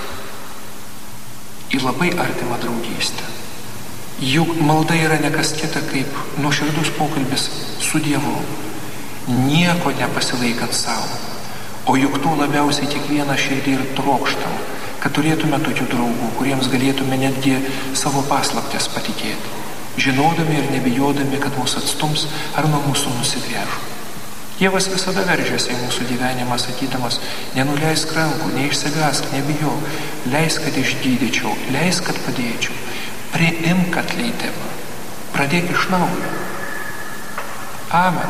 į labai artimą draugystę. Juk malda yra ne kas kita kaip nuoširdus pokalbis su Dievu, nieko nepasilaikant savo. O juk to labiausiai kiekvieną širdį ir trokštam, kad turėtume tokių draugų, kuriems galėtume netgi savo paslaptis patikėti, žinodami ir nebijodami, kad mūsų atstums ar nuo mūsų nusigręžų. Dievas visada veržiasi į mūsų gyvenimą, sakydamas, nenuleisk rankų, neišsigąsk, nebijok, leisk, kad išgydyčiau, leisk, kad padėčiau, priimk atleidimą, pradėk iš naujo. Amen.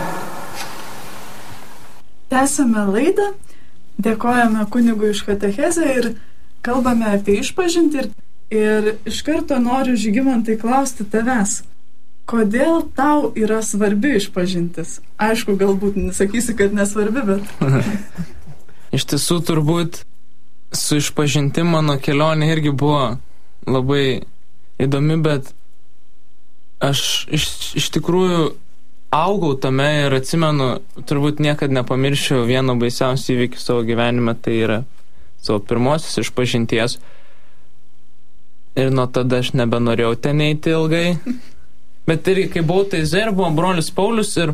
Tęsame laidą, dėkojame kunigui iš katechezę ir kalbame apie išpažintį ir, ir iš karto noriu, Žygimantai, klausti tavęs, kodėl tau yra svarbi išpažintis? Aišku, galbūt nesakysi, kad nesvarbi, bet... Iš tiesų, turbūt su išpažintim mano kelionė irgi buvo labai įdomi, bet aš iš, iš tikrųjų augau tame ir atsimenu, turbūt niekad nepamiršiu vieno baisiausių įvykių savo gyvenime, tai yra savo pirmosios išpažinties. Ir nuo tada aš nebenorėjau ten eiti ilgai. Bet irgi, kai buvau Taize ir buvo brolis Paulius ir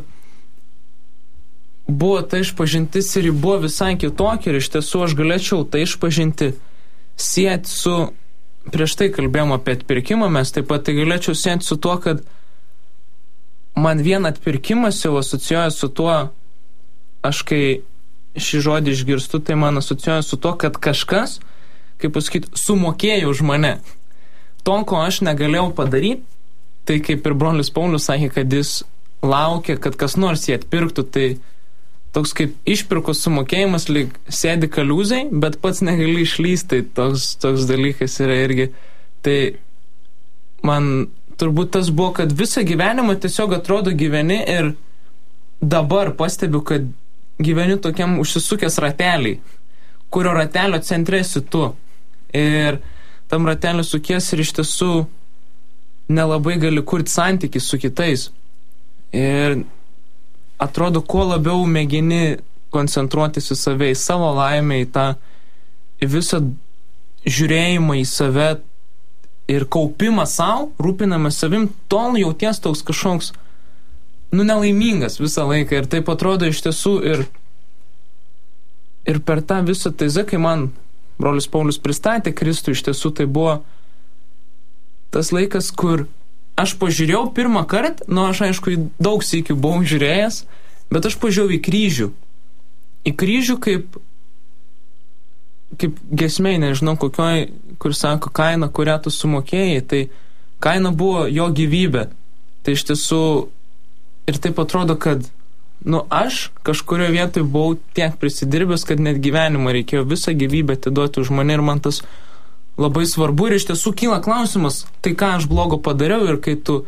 buvo ta išpažintis ir ji buvo visai kitokia ir iš tiesų aš galėčiau tai išpažinti sieti su, prieš tai kalbėjom apie atpirkimą, mes taip pat tai galėčiau sieti su tuo, kad man vien atpirkimas jau asocijuoja su tuo, aš kai šį žodį išgirstu, tai man asocijuoja su tuo, kad kažkas, kaip pasakyti, sumokėjo už mane. To, ko aš negalėjau padaryti, tai kaip ir brolis Paulius sakė, kad jis laukia, kad kas nors jį atpirktų, tai toks kaip išpirkos sumokėjimas, lyg sėdi kaliūzai, bet pats negali išlysti, tai toks, toks dalykas yra irgi. Tai man turbūt tas buvo, kad visą gyvenimą tiesiog atrodo gyveni ir dabar pastebiu, kad gyveni tokiam užsisukęs rateliai, kurio ratelio centre esi tu. Ir tam rateliu sukies ir iš tiesų nelabai gali kurti santykį su kitais. Ir atrodo, kuo labiau mėgini koncentruotis į save, į savo laimę, į tą į visą žiūrėjimą į save ir kaupimą savo, rūpinamą savim, tol jauties toks kažkoks, nu, nelaimingas visą laiką. Ir taip atrodo iš tiesų ir, ir per tą visą Taizę, kai man brolis Paulius pristatė Kristų, iš tiesų tai buvo tas laikas, kur aš pažiūrėjau pirmą kartą, nu, aš aišku daug sykių buvau žiūrėjęs, bet aš pažiūrėjau į kryžių. Į kryžių kaip kaip gesmei, nežinau kokioj, kur sako kaina, kurią tu sumokėjai, tai kaina buvo jo gyvybė. Tai iš tiesų ir taip atrodo, kad nu aš kažkurioje vietoje buvau tiek prisidirbęs, kad net gyvenimą reikėjo visą gyvybę atiduoti už mane ir man tas labai svarbu ir iš tiesų kyla klausimas, tai ką aš blogo padariau ir kai tu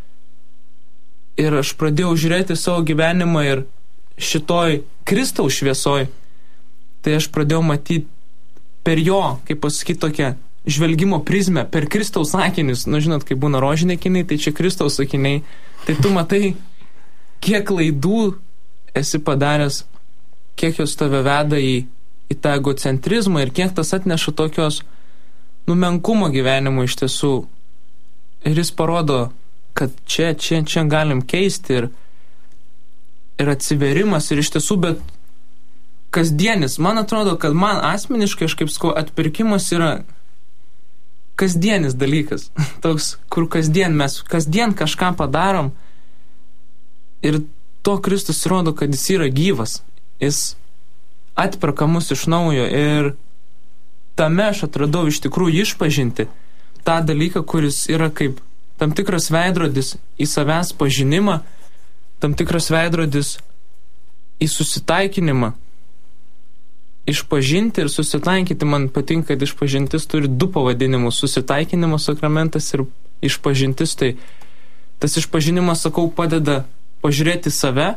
ir aš pradėjau žiūrėti savo gyvenimą ir šitoj Kristaus šviesoj, tai aš pradėjau matyti per jo, kaip pasakyti, tokią žvelgimo prizmę, per Kristaus akinius. Nu, žinot, kai būna rožiniai akiniai, tai čia Kristaus akiniai. Tai tu matai, kiek klaidų esi padaręs, kiek jos tave veda į, į tą egocentrizmą ir kiek tas atneša tokios numenkumo gyvenimo iš tiesų. Ir jis parodo, kad čia, čia, čia galim keisti ir, ir atsiverimas ir iš tiesų, bet kasdienis, man atrodo, kad man asmeniškai, aš kaip sakau, atpirkimas yra kasdienis dalykas. Toks, kur kasdien mes, kasdien kažką padarom ir to Kristus rodo, kad jis yra gyvas. Jis atperka mus iš naujo ir tame aš atradau iš tikrųjų išpažinti tą dalyką, kuris yra kaip tam tikras veidrodis į savęs pažinimą, tam tikras veidrodis į susitaikinimą. Išpažinti ir susitaikyti, man patinka, kad išpažintis turi du pavadinimus, susitaikinimo sakramentas ir išpažintis. Tai tas išpažinimas, sakau, padeda pažiūrėti save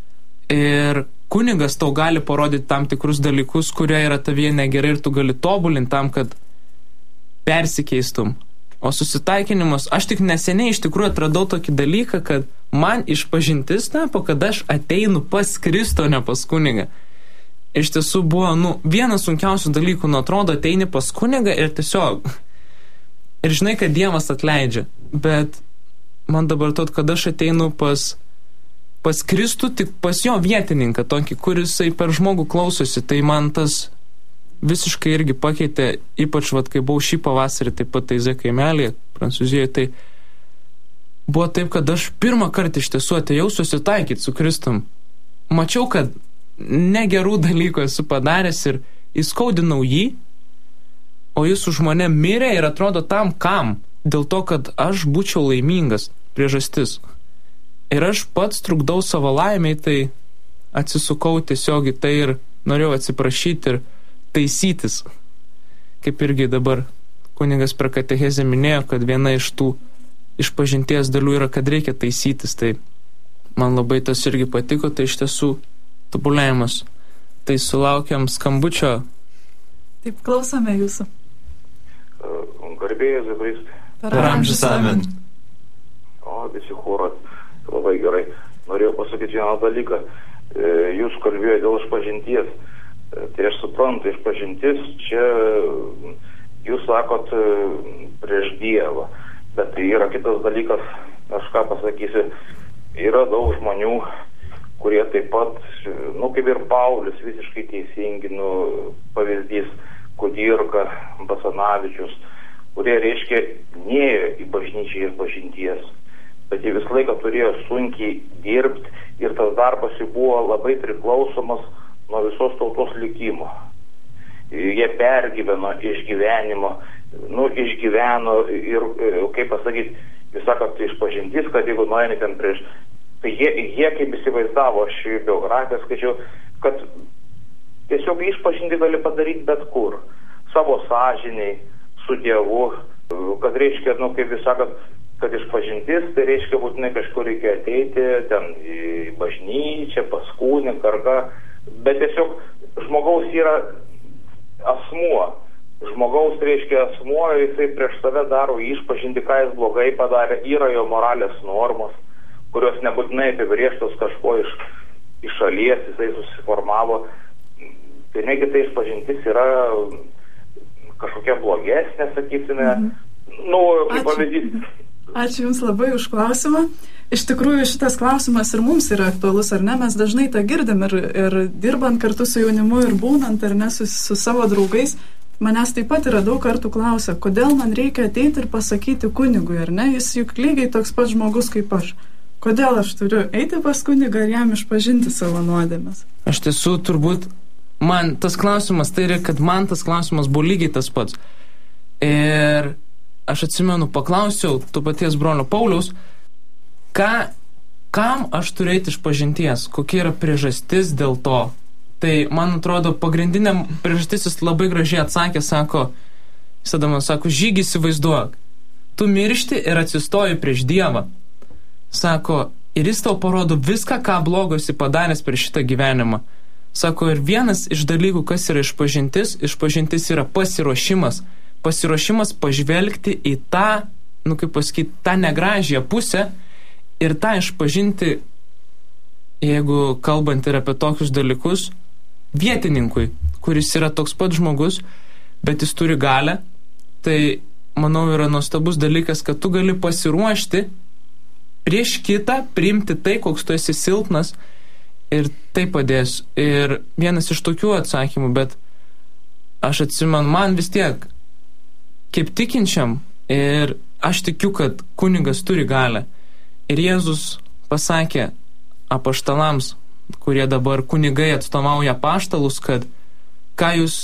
ir kunigas tau gali parodyti tam tikrus dalykus, kurie yra tavyje negerai ir tu gali tobulinti tam, kad persikeistum. O susitaikinimas, aš tik neseniai iš tikrųjų atradau tokį dalyką, kad man išpažintis tapo, kad aš ateinu pas Kristų, ne pas kunigą. Iš tiesų buvo, nu, vienas sunkiausių dalykų, nu, atrodo, ateini pas kunigą ir tiesiog, ir žinai, kad Dievas atleidžia, bet man dabar tot, kad aš ateinu pas, pas Kristų, tik pas jo vietininką, tokį, kuris per žmogų klausosi, tai man tas visiškai irgi pakeitė, ypač, vat, kai buvau šį pavasarį, taip pat Taize kaimelėje, Prancūzijoje, tai buvo taip, kad aš pirmą kartą iš tiesų atėjau susitaikyti su Kristum. Mačiau, kad negerų dalykų esu padaręs ir įskaudinau jį, o jis už mane mirė ir atrodo tam kam, dėl to, kad aš būčiau laimingas, priežastis. Ir aš pats trukdau savo laimiai, tai atsisukau tiesiog į tai ir norėjau atsiprašyti ir taisytis. Kaip irgi dabar kunigas per katechezę minėjo, kad viena iš tų išpažinties dalių yra, kad reikia taisytis. Tai man labai tas irgi patiko, tai iš tiesų tobulėjimas. Tai sulaukiam skambučio. Taip, klausome jūsų. Garbėjai Jėzui Kristui. Per amžius amen. O, visi choras. Labai gerai. Norėjau pasakyti vieną dalyką. Jūs kalbėjote dėl išpažinties. Tai aš suprantu, išpažintis čia, jūs sakot, prieš Dievą. Bet tai yra kitas dalykas, aš ką pasakysiu, yra daug žmonių, kurie taip pat, nu kaip ir Paulius, visiškai teisingi, nu, pavyzdys Kudirka, Basanavičius, kurie, reiškia, nėjo į bažnyčią ir pažinties, bet jie visą laiką turėjo sunkiai dirbti ir tas darbas jų buvo labai priklausomas nuo visos tautos likimo. Jie pergyveno išgyvenimo, nu, išgyveno ir, kaip pasakyti, jūs sakot, išpažintis, kad jeigu nueini ten prieš, tai jie, jie kaip įsivaizdavo, aš biografiją skaičiau, kad tiesiog išpažinti gali padaryti bet kur, savo sąžiniai, su Dievu, kad reiškia, nu, kaip jūs sakot, kad išpažintis, tai reiškia būtinai kažkur reikia ateiti, ten į bažnyčią, pas kuniką, ar ką. Bet tiesiog žmogaus yra asmuo. Žmogaus, reiškia, asmuo, jisai prieš save daro išpažinti, ką jis blogai padarė, yra jo moralės normos, kurios nebūtinai apibrėžtos kažko iš, iš šalies, jisai susiformavo. Tai negi tai išpažintis yra kažkokia blogesnė, sakysime. Mhm. Nu, kaip pavyzdys. Ačiū Jums labai už klausimą. Iš tikrųjų, šitas klausimas ir mums yra aktualus, ar ne? Mes dažnai tą girdim ir, ir dirbant kartu su jaunimu ir būnant, ar ne, su, su savo draugais. Manęs taip pat yra daug kartų klausia, kodėl man reikia ateiti ir pasakyti kunigui, ar ne? Jis juk lygiai toks pats žmogus kaip aš. Kodėl aš turiu eiti pas kunigą ir jam išpažinti savo nuodėmes? Aš tiesų turbūt man tas klausimas, tai yra, kad man tas klausimas buvo lygiai tas pats. Ir aš atsimenu, paklausiau to paties brolio Pauliaus, ką, kam aš turėti išpažinties, kokia yra priežastis dėl to. Tai, man atrodo, pagrindinė priežastis jis labai gražiai atsakė, sako, jis tada man sako, žygį įsivaizduok, tu miršti ir atsistoji prieš Dievą. Sako, ir jis tau parodo viską, ką blogo esi padaręs per šitą gyvenimą. Sako, ir vienas iš dalykų, kas yra išpažintis, išpažintis yra pasiruošimas. Pasiruošimas pažvelgti į tą, nu kaip pasakyti, tą negražią pusę ir tą išpažinti, jeigu kalbant ir apie tokius dalykus, vietininkui, kuris yra toks pat žmogus, bet jis turi galę, tai, manau, yra nuostabus dalykas, kad tu gali pasiruošti prieš kitą, priimti tai, koks tu esi silpnas ir tai padės. Ir vienas iš tokių atsakymų, bet aš atsimenu, man vis tiek, kaip tikinčiam, ir aš tikiu, kad kunigas turi galę. Ir Jėzus pasakė apaštalams, kurie dabar kunigai atstovauja apaštalus, kad ką jūs,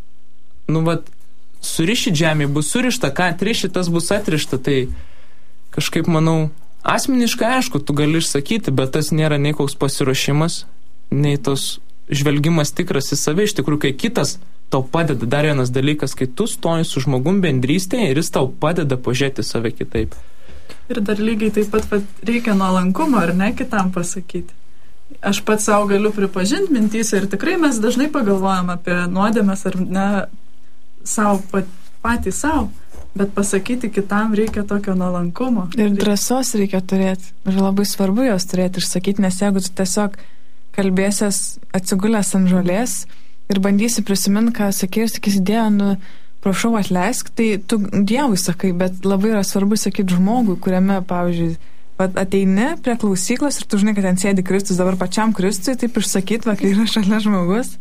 nu, vat, surišit žemė, bus surišta, ką atrišit, tas bus atrišta. Tai kažkaip, manau, asmeniškai aišku, tu gali išsakyti, bet tas nėra nei koks pasiruošimas, nei tos žvelgimas tikras į save. Iš tikrųjų, kai kitas tau padeda, dar vienas dalykas, kai tu stoji su žmogum bendrystėje ir jis tau padeda pažiūrėti save kitaip. Ir dar lygiai taip pat vat, reikia nuolankumo, ar ne, kitam pasakyti. Aš pats savo galiu pripažinti mintyse ir tikrai mes dažnai pagalvojam apie nuodėmes ar ne savo, pat, patį savo, bet pasakyti kitam reikia tokio nuolankumo. Ir drąsos reikia turėti. Ir labai svarbu jos turėti išsakyti, nes jeigu tu tiesiog kalbėsies atsigulęs ant žolės ir bandysi prisiminti, ką sakė ir sakysi, Dieve, nu, prašau atleisk, tai tu Dievui sakai, bet labai yra svarbu sakyti žmogui, kuriame, pavyzdžiui, ateini prie klausyklos ir tu žinai, kad ten sėdi Kristus, dabar pačiam Kristui taip išsakyti, va, kai yra šalia žmogus.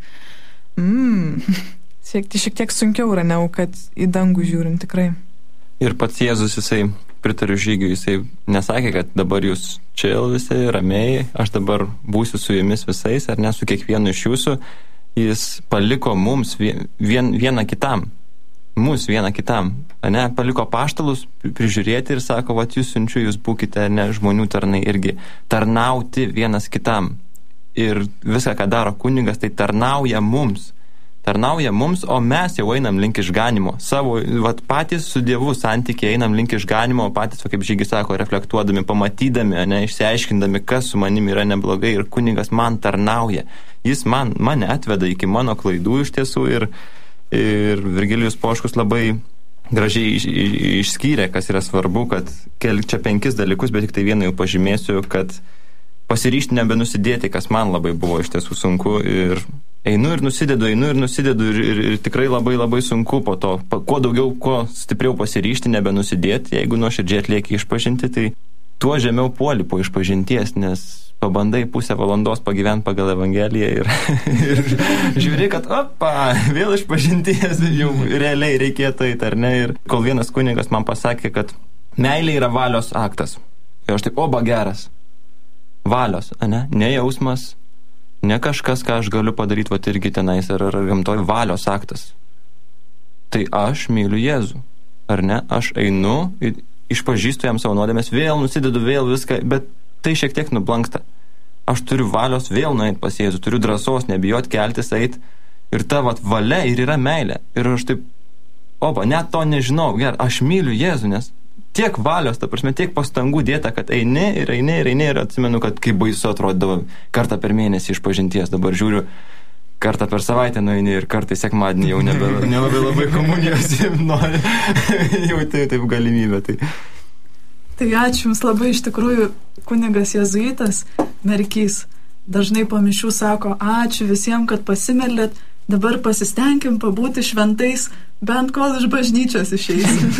Mm. Šiek, šiek tiek sunkiau yra, negu kad į dangų žiūrint tikrai. Ir pats Jėzus, jisai, pritariu žygiui, jisai nesakė, kad dabar jūs čia visi ramiai, aš dabar būsiu su jumis visais, ar ne, su kiekvienu iš jūsų. Jis paliko mums vien, vien, vieną kitam. Mūsų vieną kitam, ne, paliko apaštalus prižiūrėti ir sako, vat jūs siunčiu, jūs būkite, ne, žmonių tarnai irgi, tarnauti vienas kitam. Ir viską, ką daro kunigas, tai tarnauja mums, tarnauja mums, o mes jau einam link išganimo. Savo, vat patys su Dievu santykiai einam link išganimo, patys, va, kaip žygis sako, reflektuodami, pamatydami, ne, išsiaiškindami, kas su manimi yra neblogai, ir kunigas man tarnauja. Jis man, mane atveda iki mano klaidų iš tiesų, ir Ir Virgilijus Poškus labai gražiai iš, iš, išskyrė, kas yra svarbu, kad kel, čia penkis dalykus, bet tik tai vieną jau pažymėsiu, kad pasiryšti nebenusidėti, kas man labai buvo iš tiesų sunku. Ir einu ir nusidedu, einu ir nusidedu ir, ir, ir tikrai labai labai sunku po to. Pa, kuo daugiau, kuo stipriau pasiryšti, nebenusidėti, jeigu nuoširdžiai atlieki išpažinti, tai tuo žemiau puoli po išpažinties, nes pabandai pusę valandos pagyventi pagal Evangeliją ir, ir žiūri, kad opa, vėl išpažinties jau realiai reikėtų eiti, ar ne? Ir kol vienas kunigas man pasakė, kad meilė yra valios aktas. Ir aš taip, oba geras. Valios, ne? Ne jausmas, ne kažkas, ką aš galiu padaryti, va irgi tenais, ar, ar gamtoj, valios aktas. Tai aš myliu Jėzų, ar ne? Aš einu, išpažįstu jam savo nuodėmes, vėl nusidedu, vėl viską, bet tai šiek tiek nublanksta. Aš turiu valios vėl nueiti pas Jėzų, turiu drąsos, nebijot keltis, eit, ir ta vat valia ir yra meilė. Ir aš taip, opa, net to nežinau, gerai, aš myliu Jėzų, nes tiek valios, ta prasme, tiek pastangų dėta, kad eini ir eini ir eini ir atsimenu, kad kaip baisu atrodydavo kartą per mėnesį išpažinties, dabar žiūriu, kartą per savaitę nueini ir kartą sekmadienį jau nebe, nelabai labai komunijos nori, jau tai taip galimybė. Tai. Tai ačiū Jums labai, iš tikrųjų, kunigas jėzuitas Merkys dažnai po mišių sako, ačiū visiems, kad pasimeldėt, dabar pasistengim pabūti šventais, bent kol iš bažnyčios išeisim.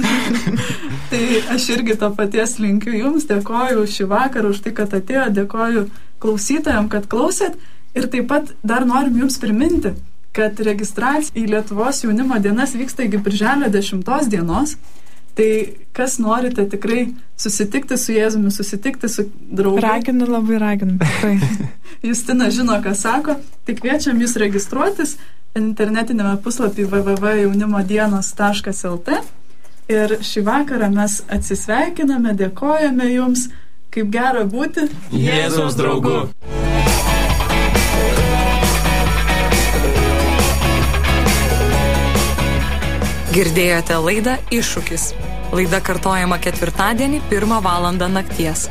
Tai aš irgi to paties linkiu Jums, dėkoju šį vakarą už tai, kad atėjo, dėkoju klausytojams, kad klausėt, ir taip pat dar norim Jums priminti, kad registracija į Lietuvos jaunimo dienas vyksta iki birželio dešimtos dienos. Tai kas norite tikrai susitikti su Jėzumi, susitikti su draugu. Raginu, labai raginu. Justina žino, ką sako. Tai kviečiam jūs registruotis internetinėme puslapį w w w taškas jaunimo dienos taškas l t. Ir šį vakarą mes atsisveikiname, dėkojame jums, kaip gera būti Jėzaus draugu. Girdėjote laidą Iššūkis. Laida kartojama ketvirtadienį pirmą valandą nakties.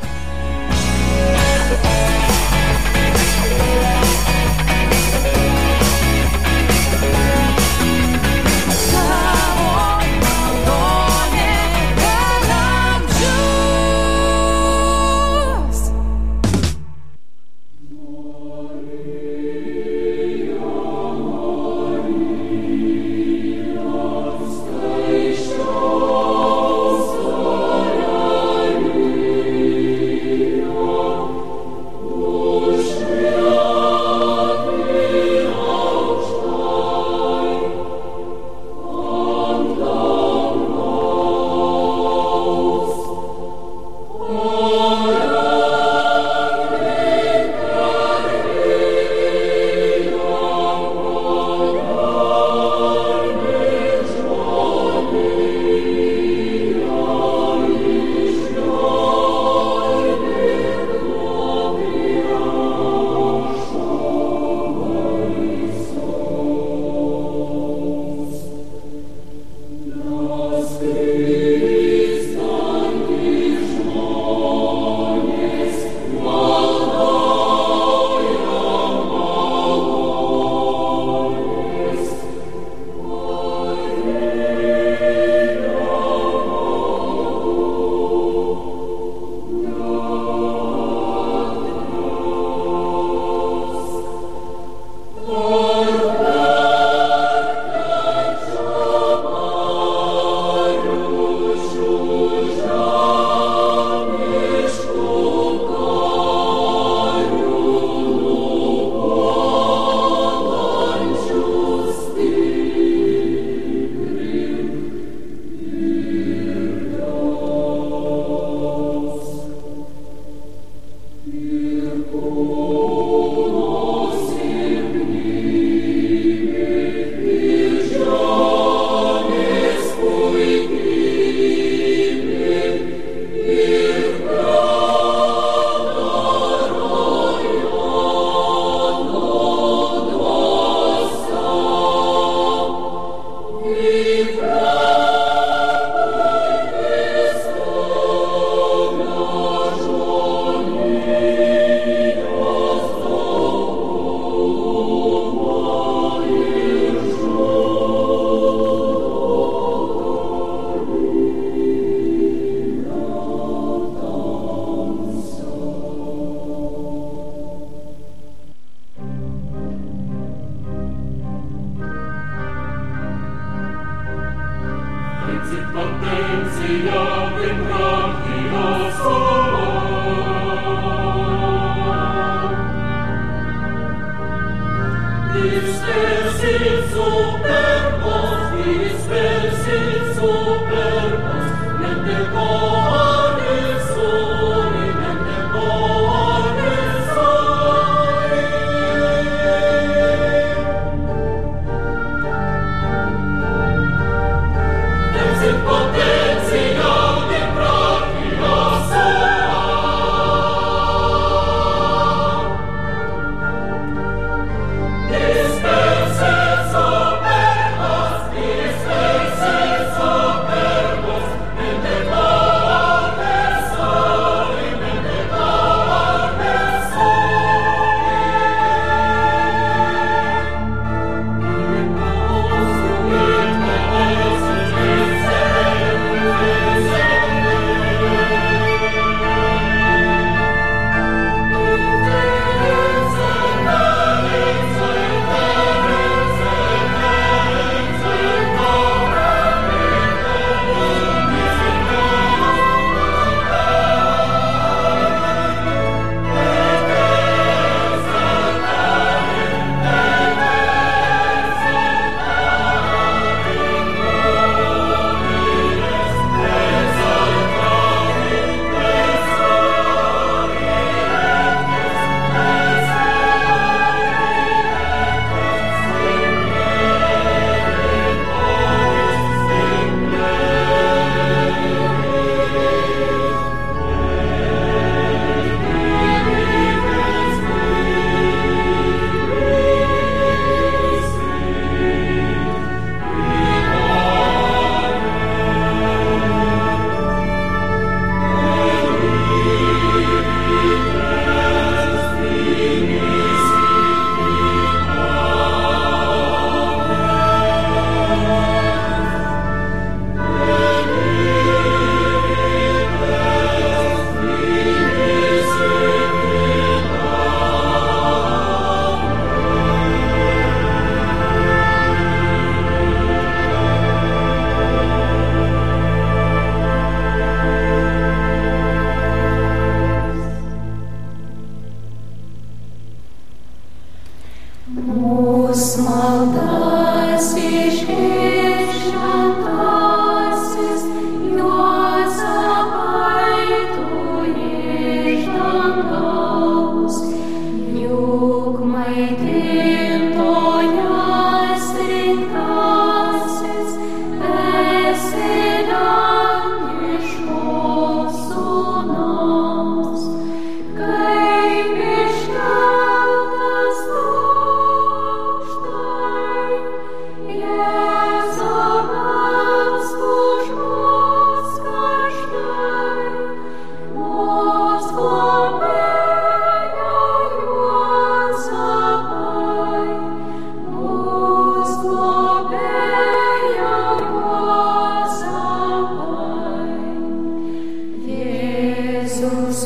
Potentia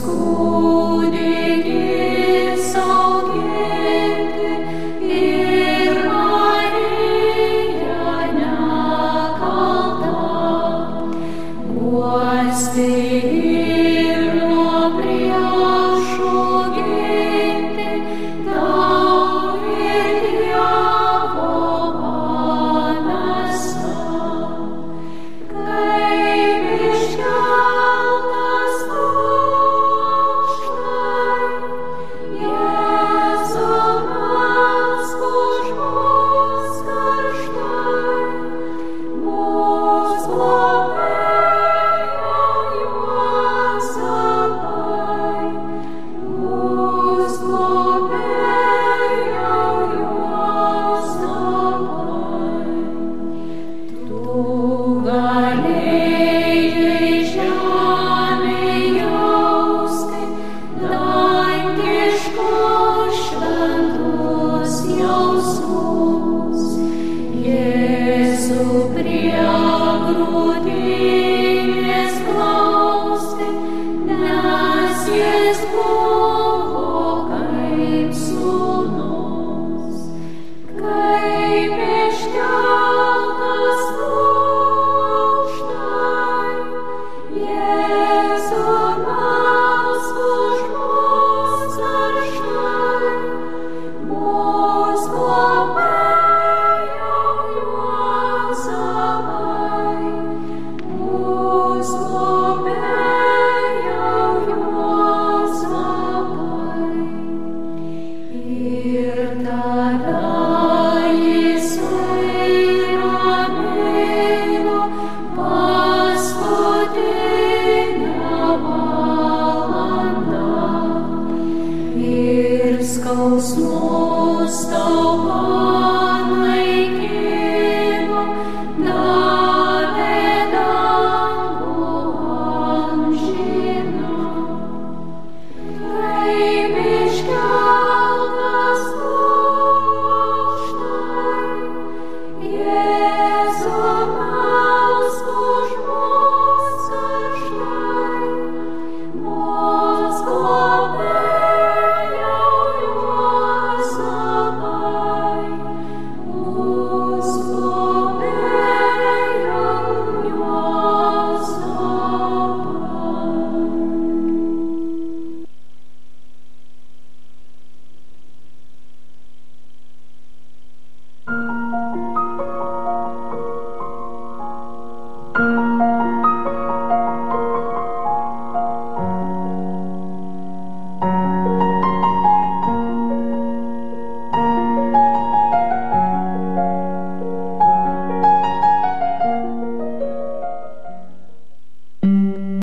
Skausmus tau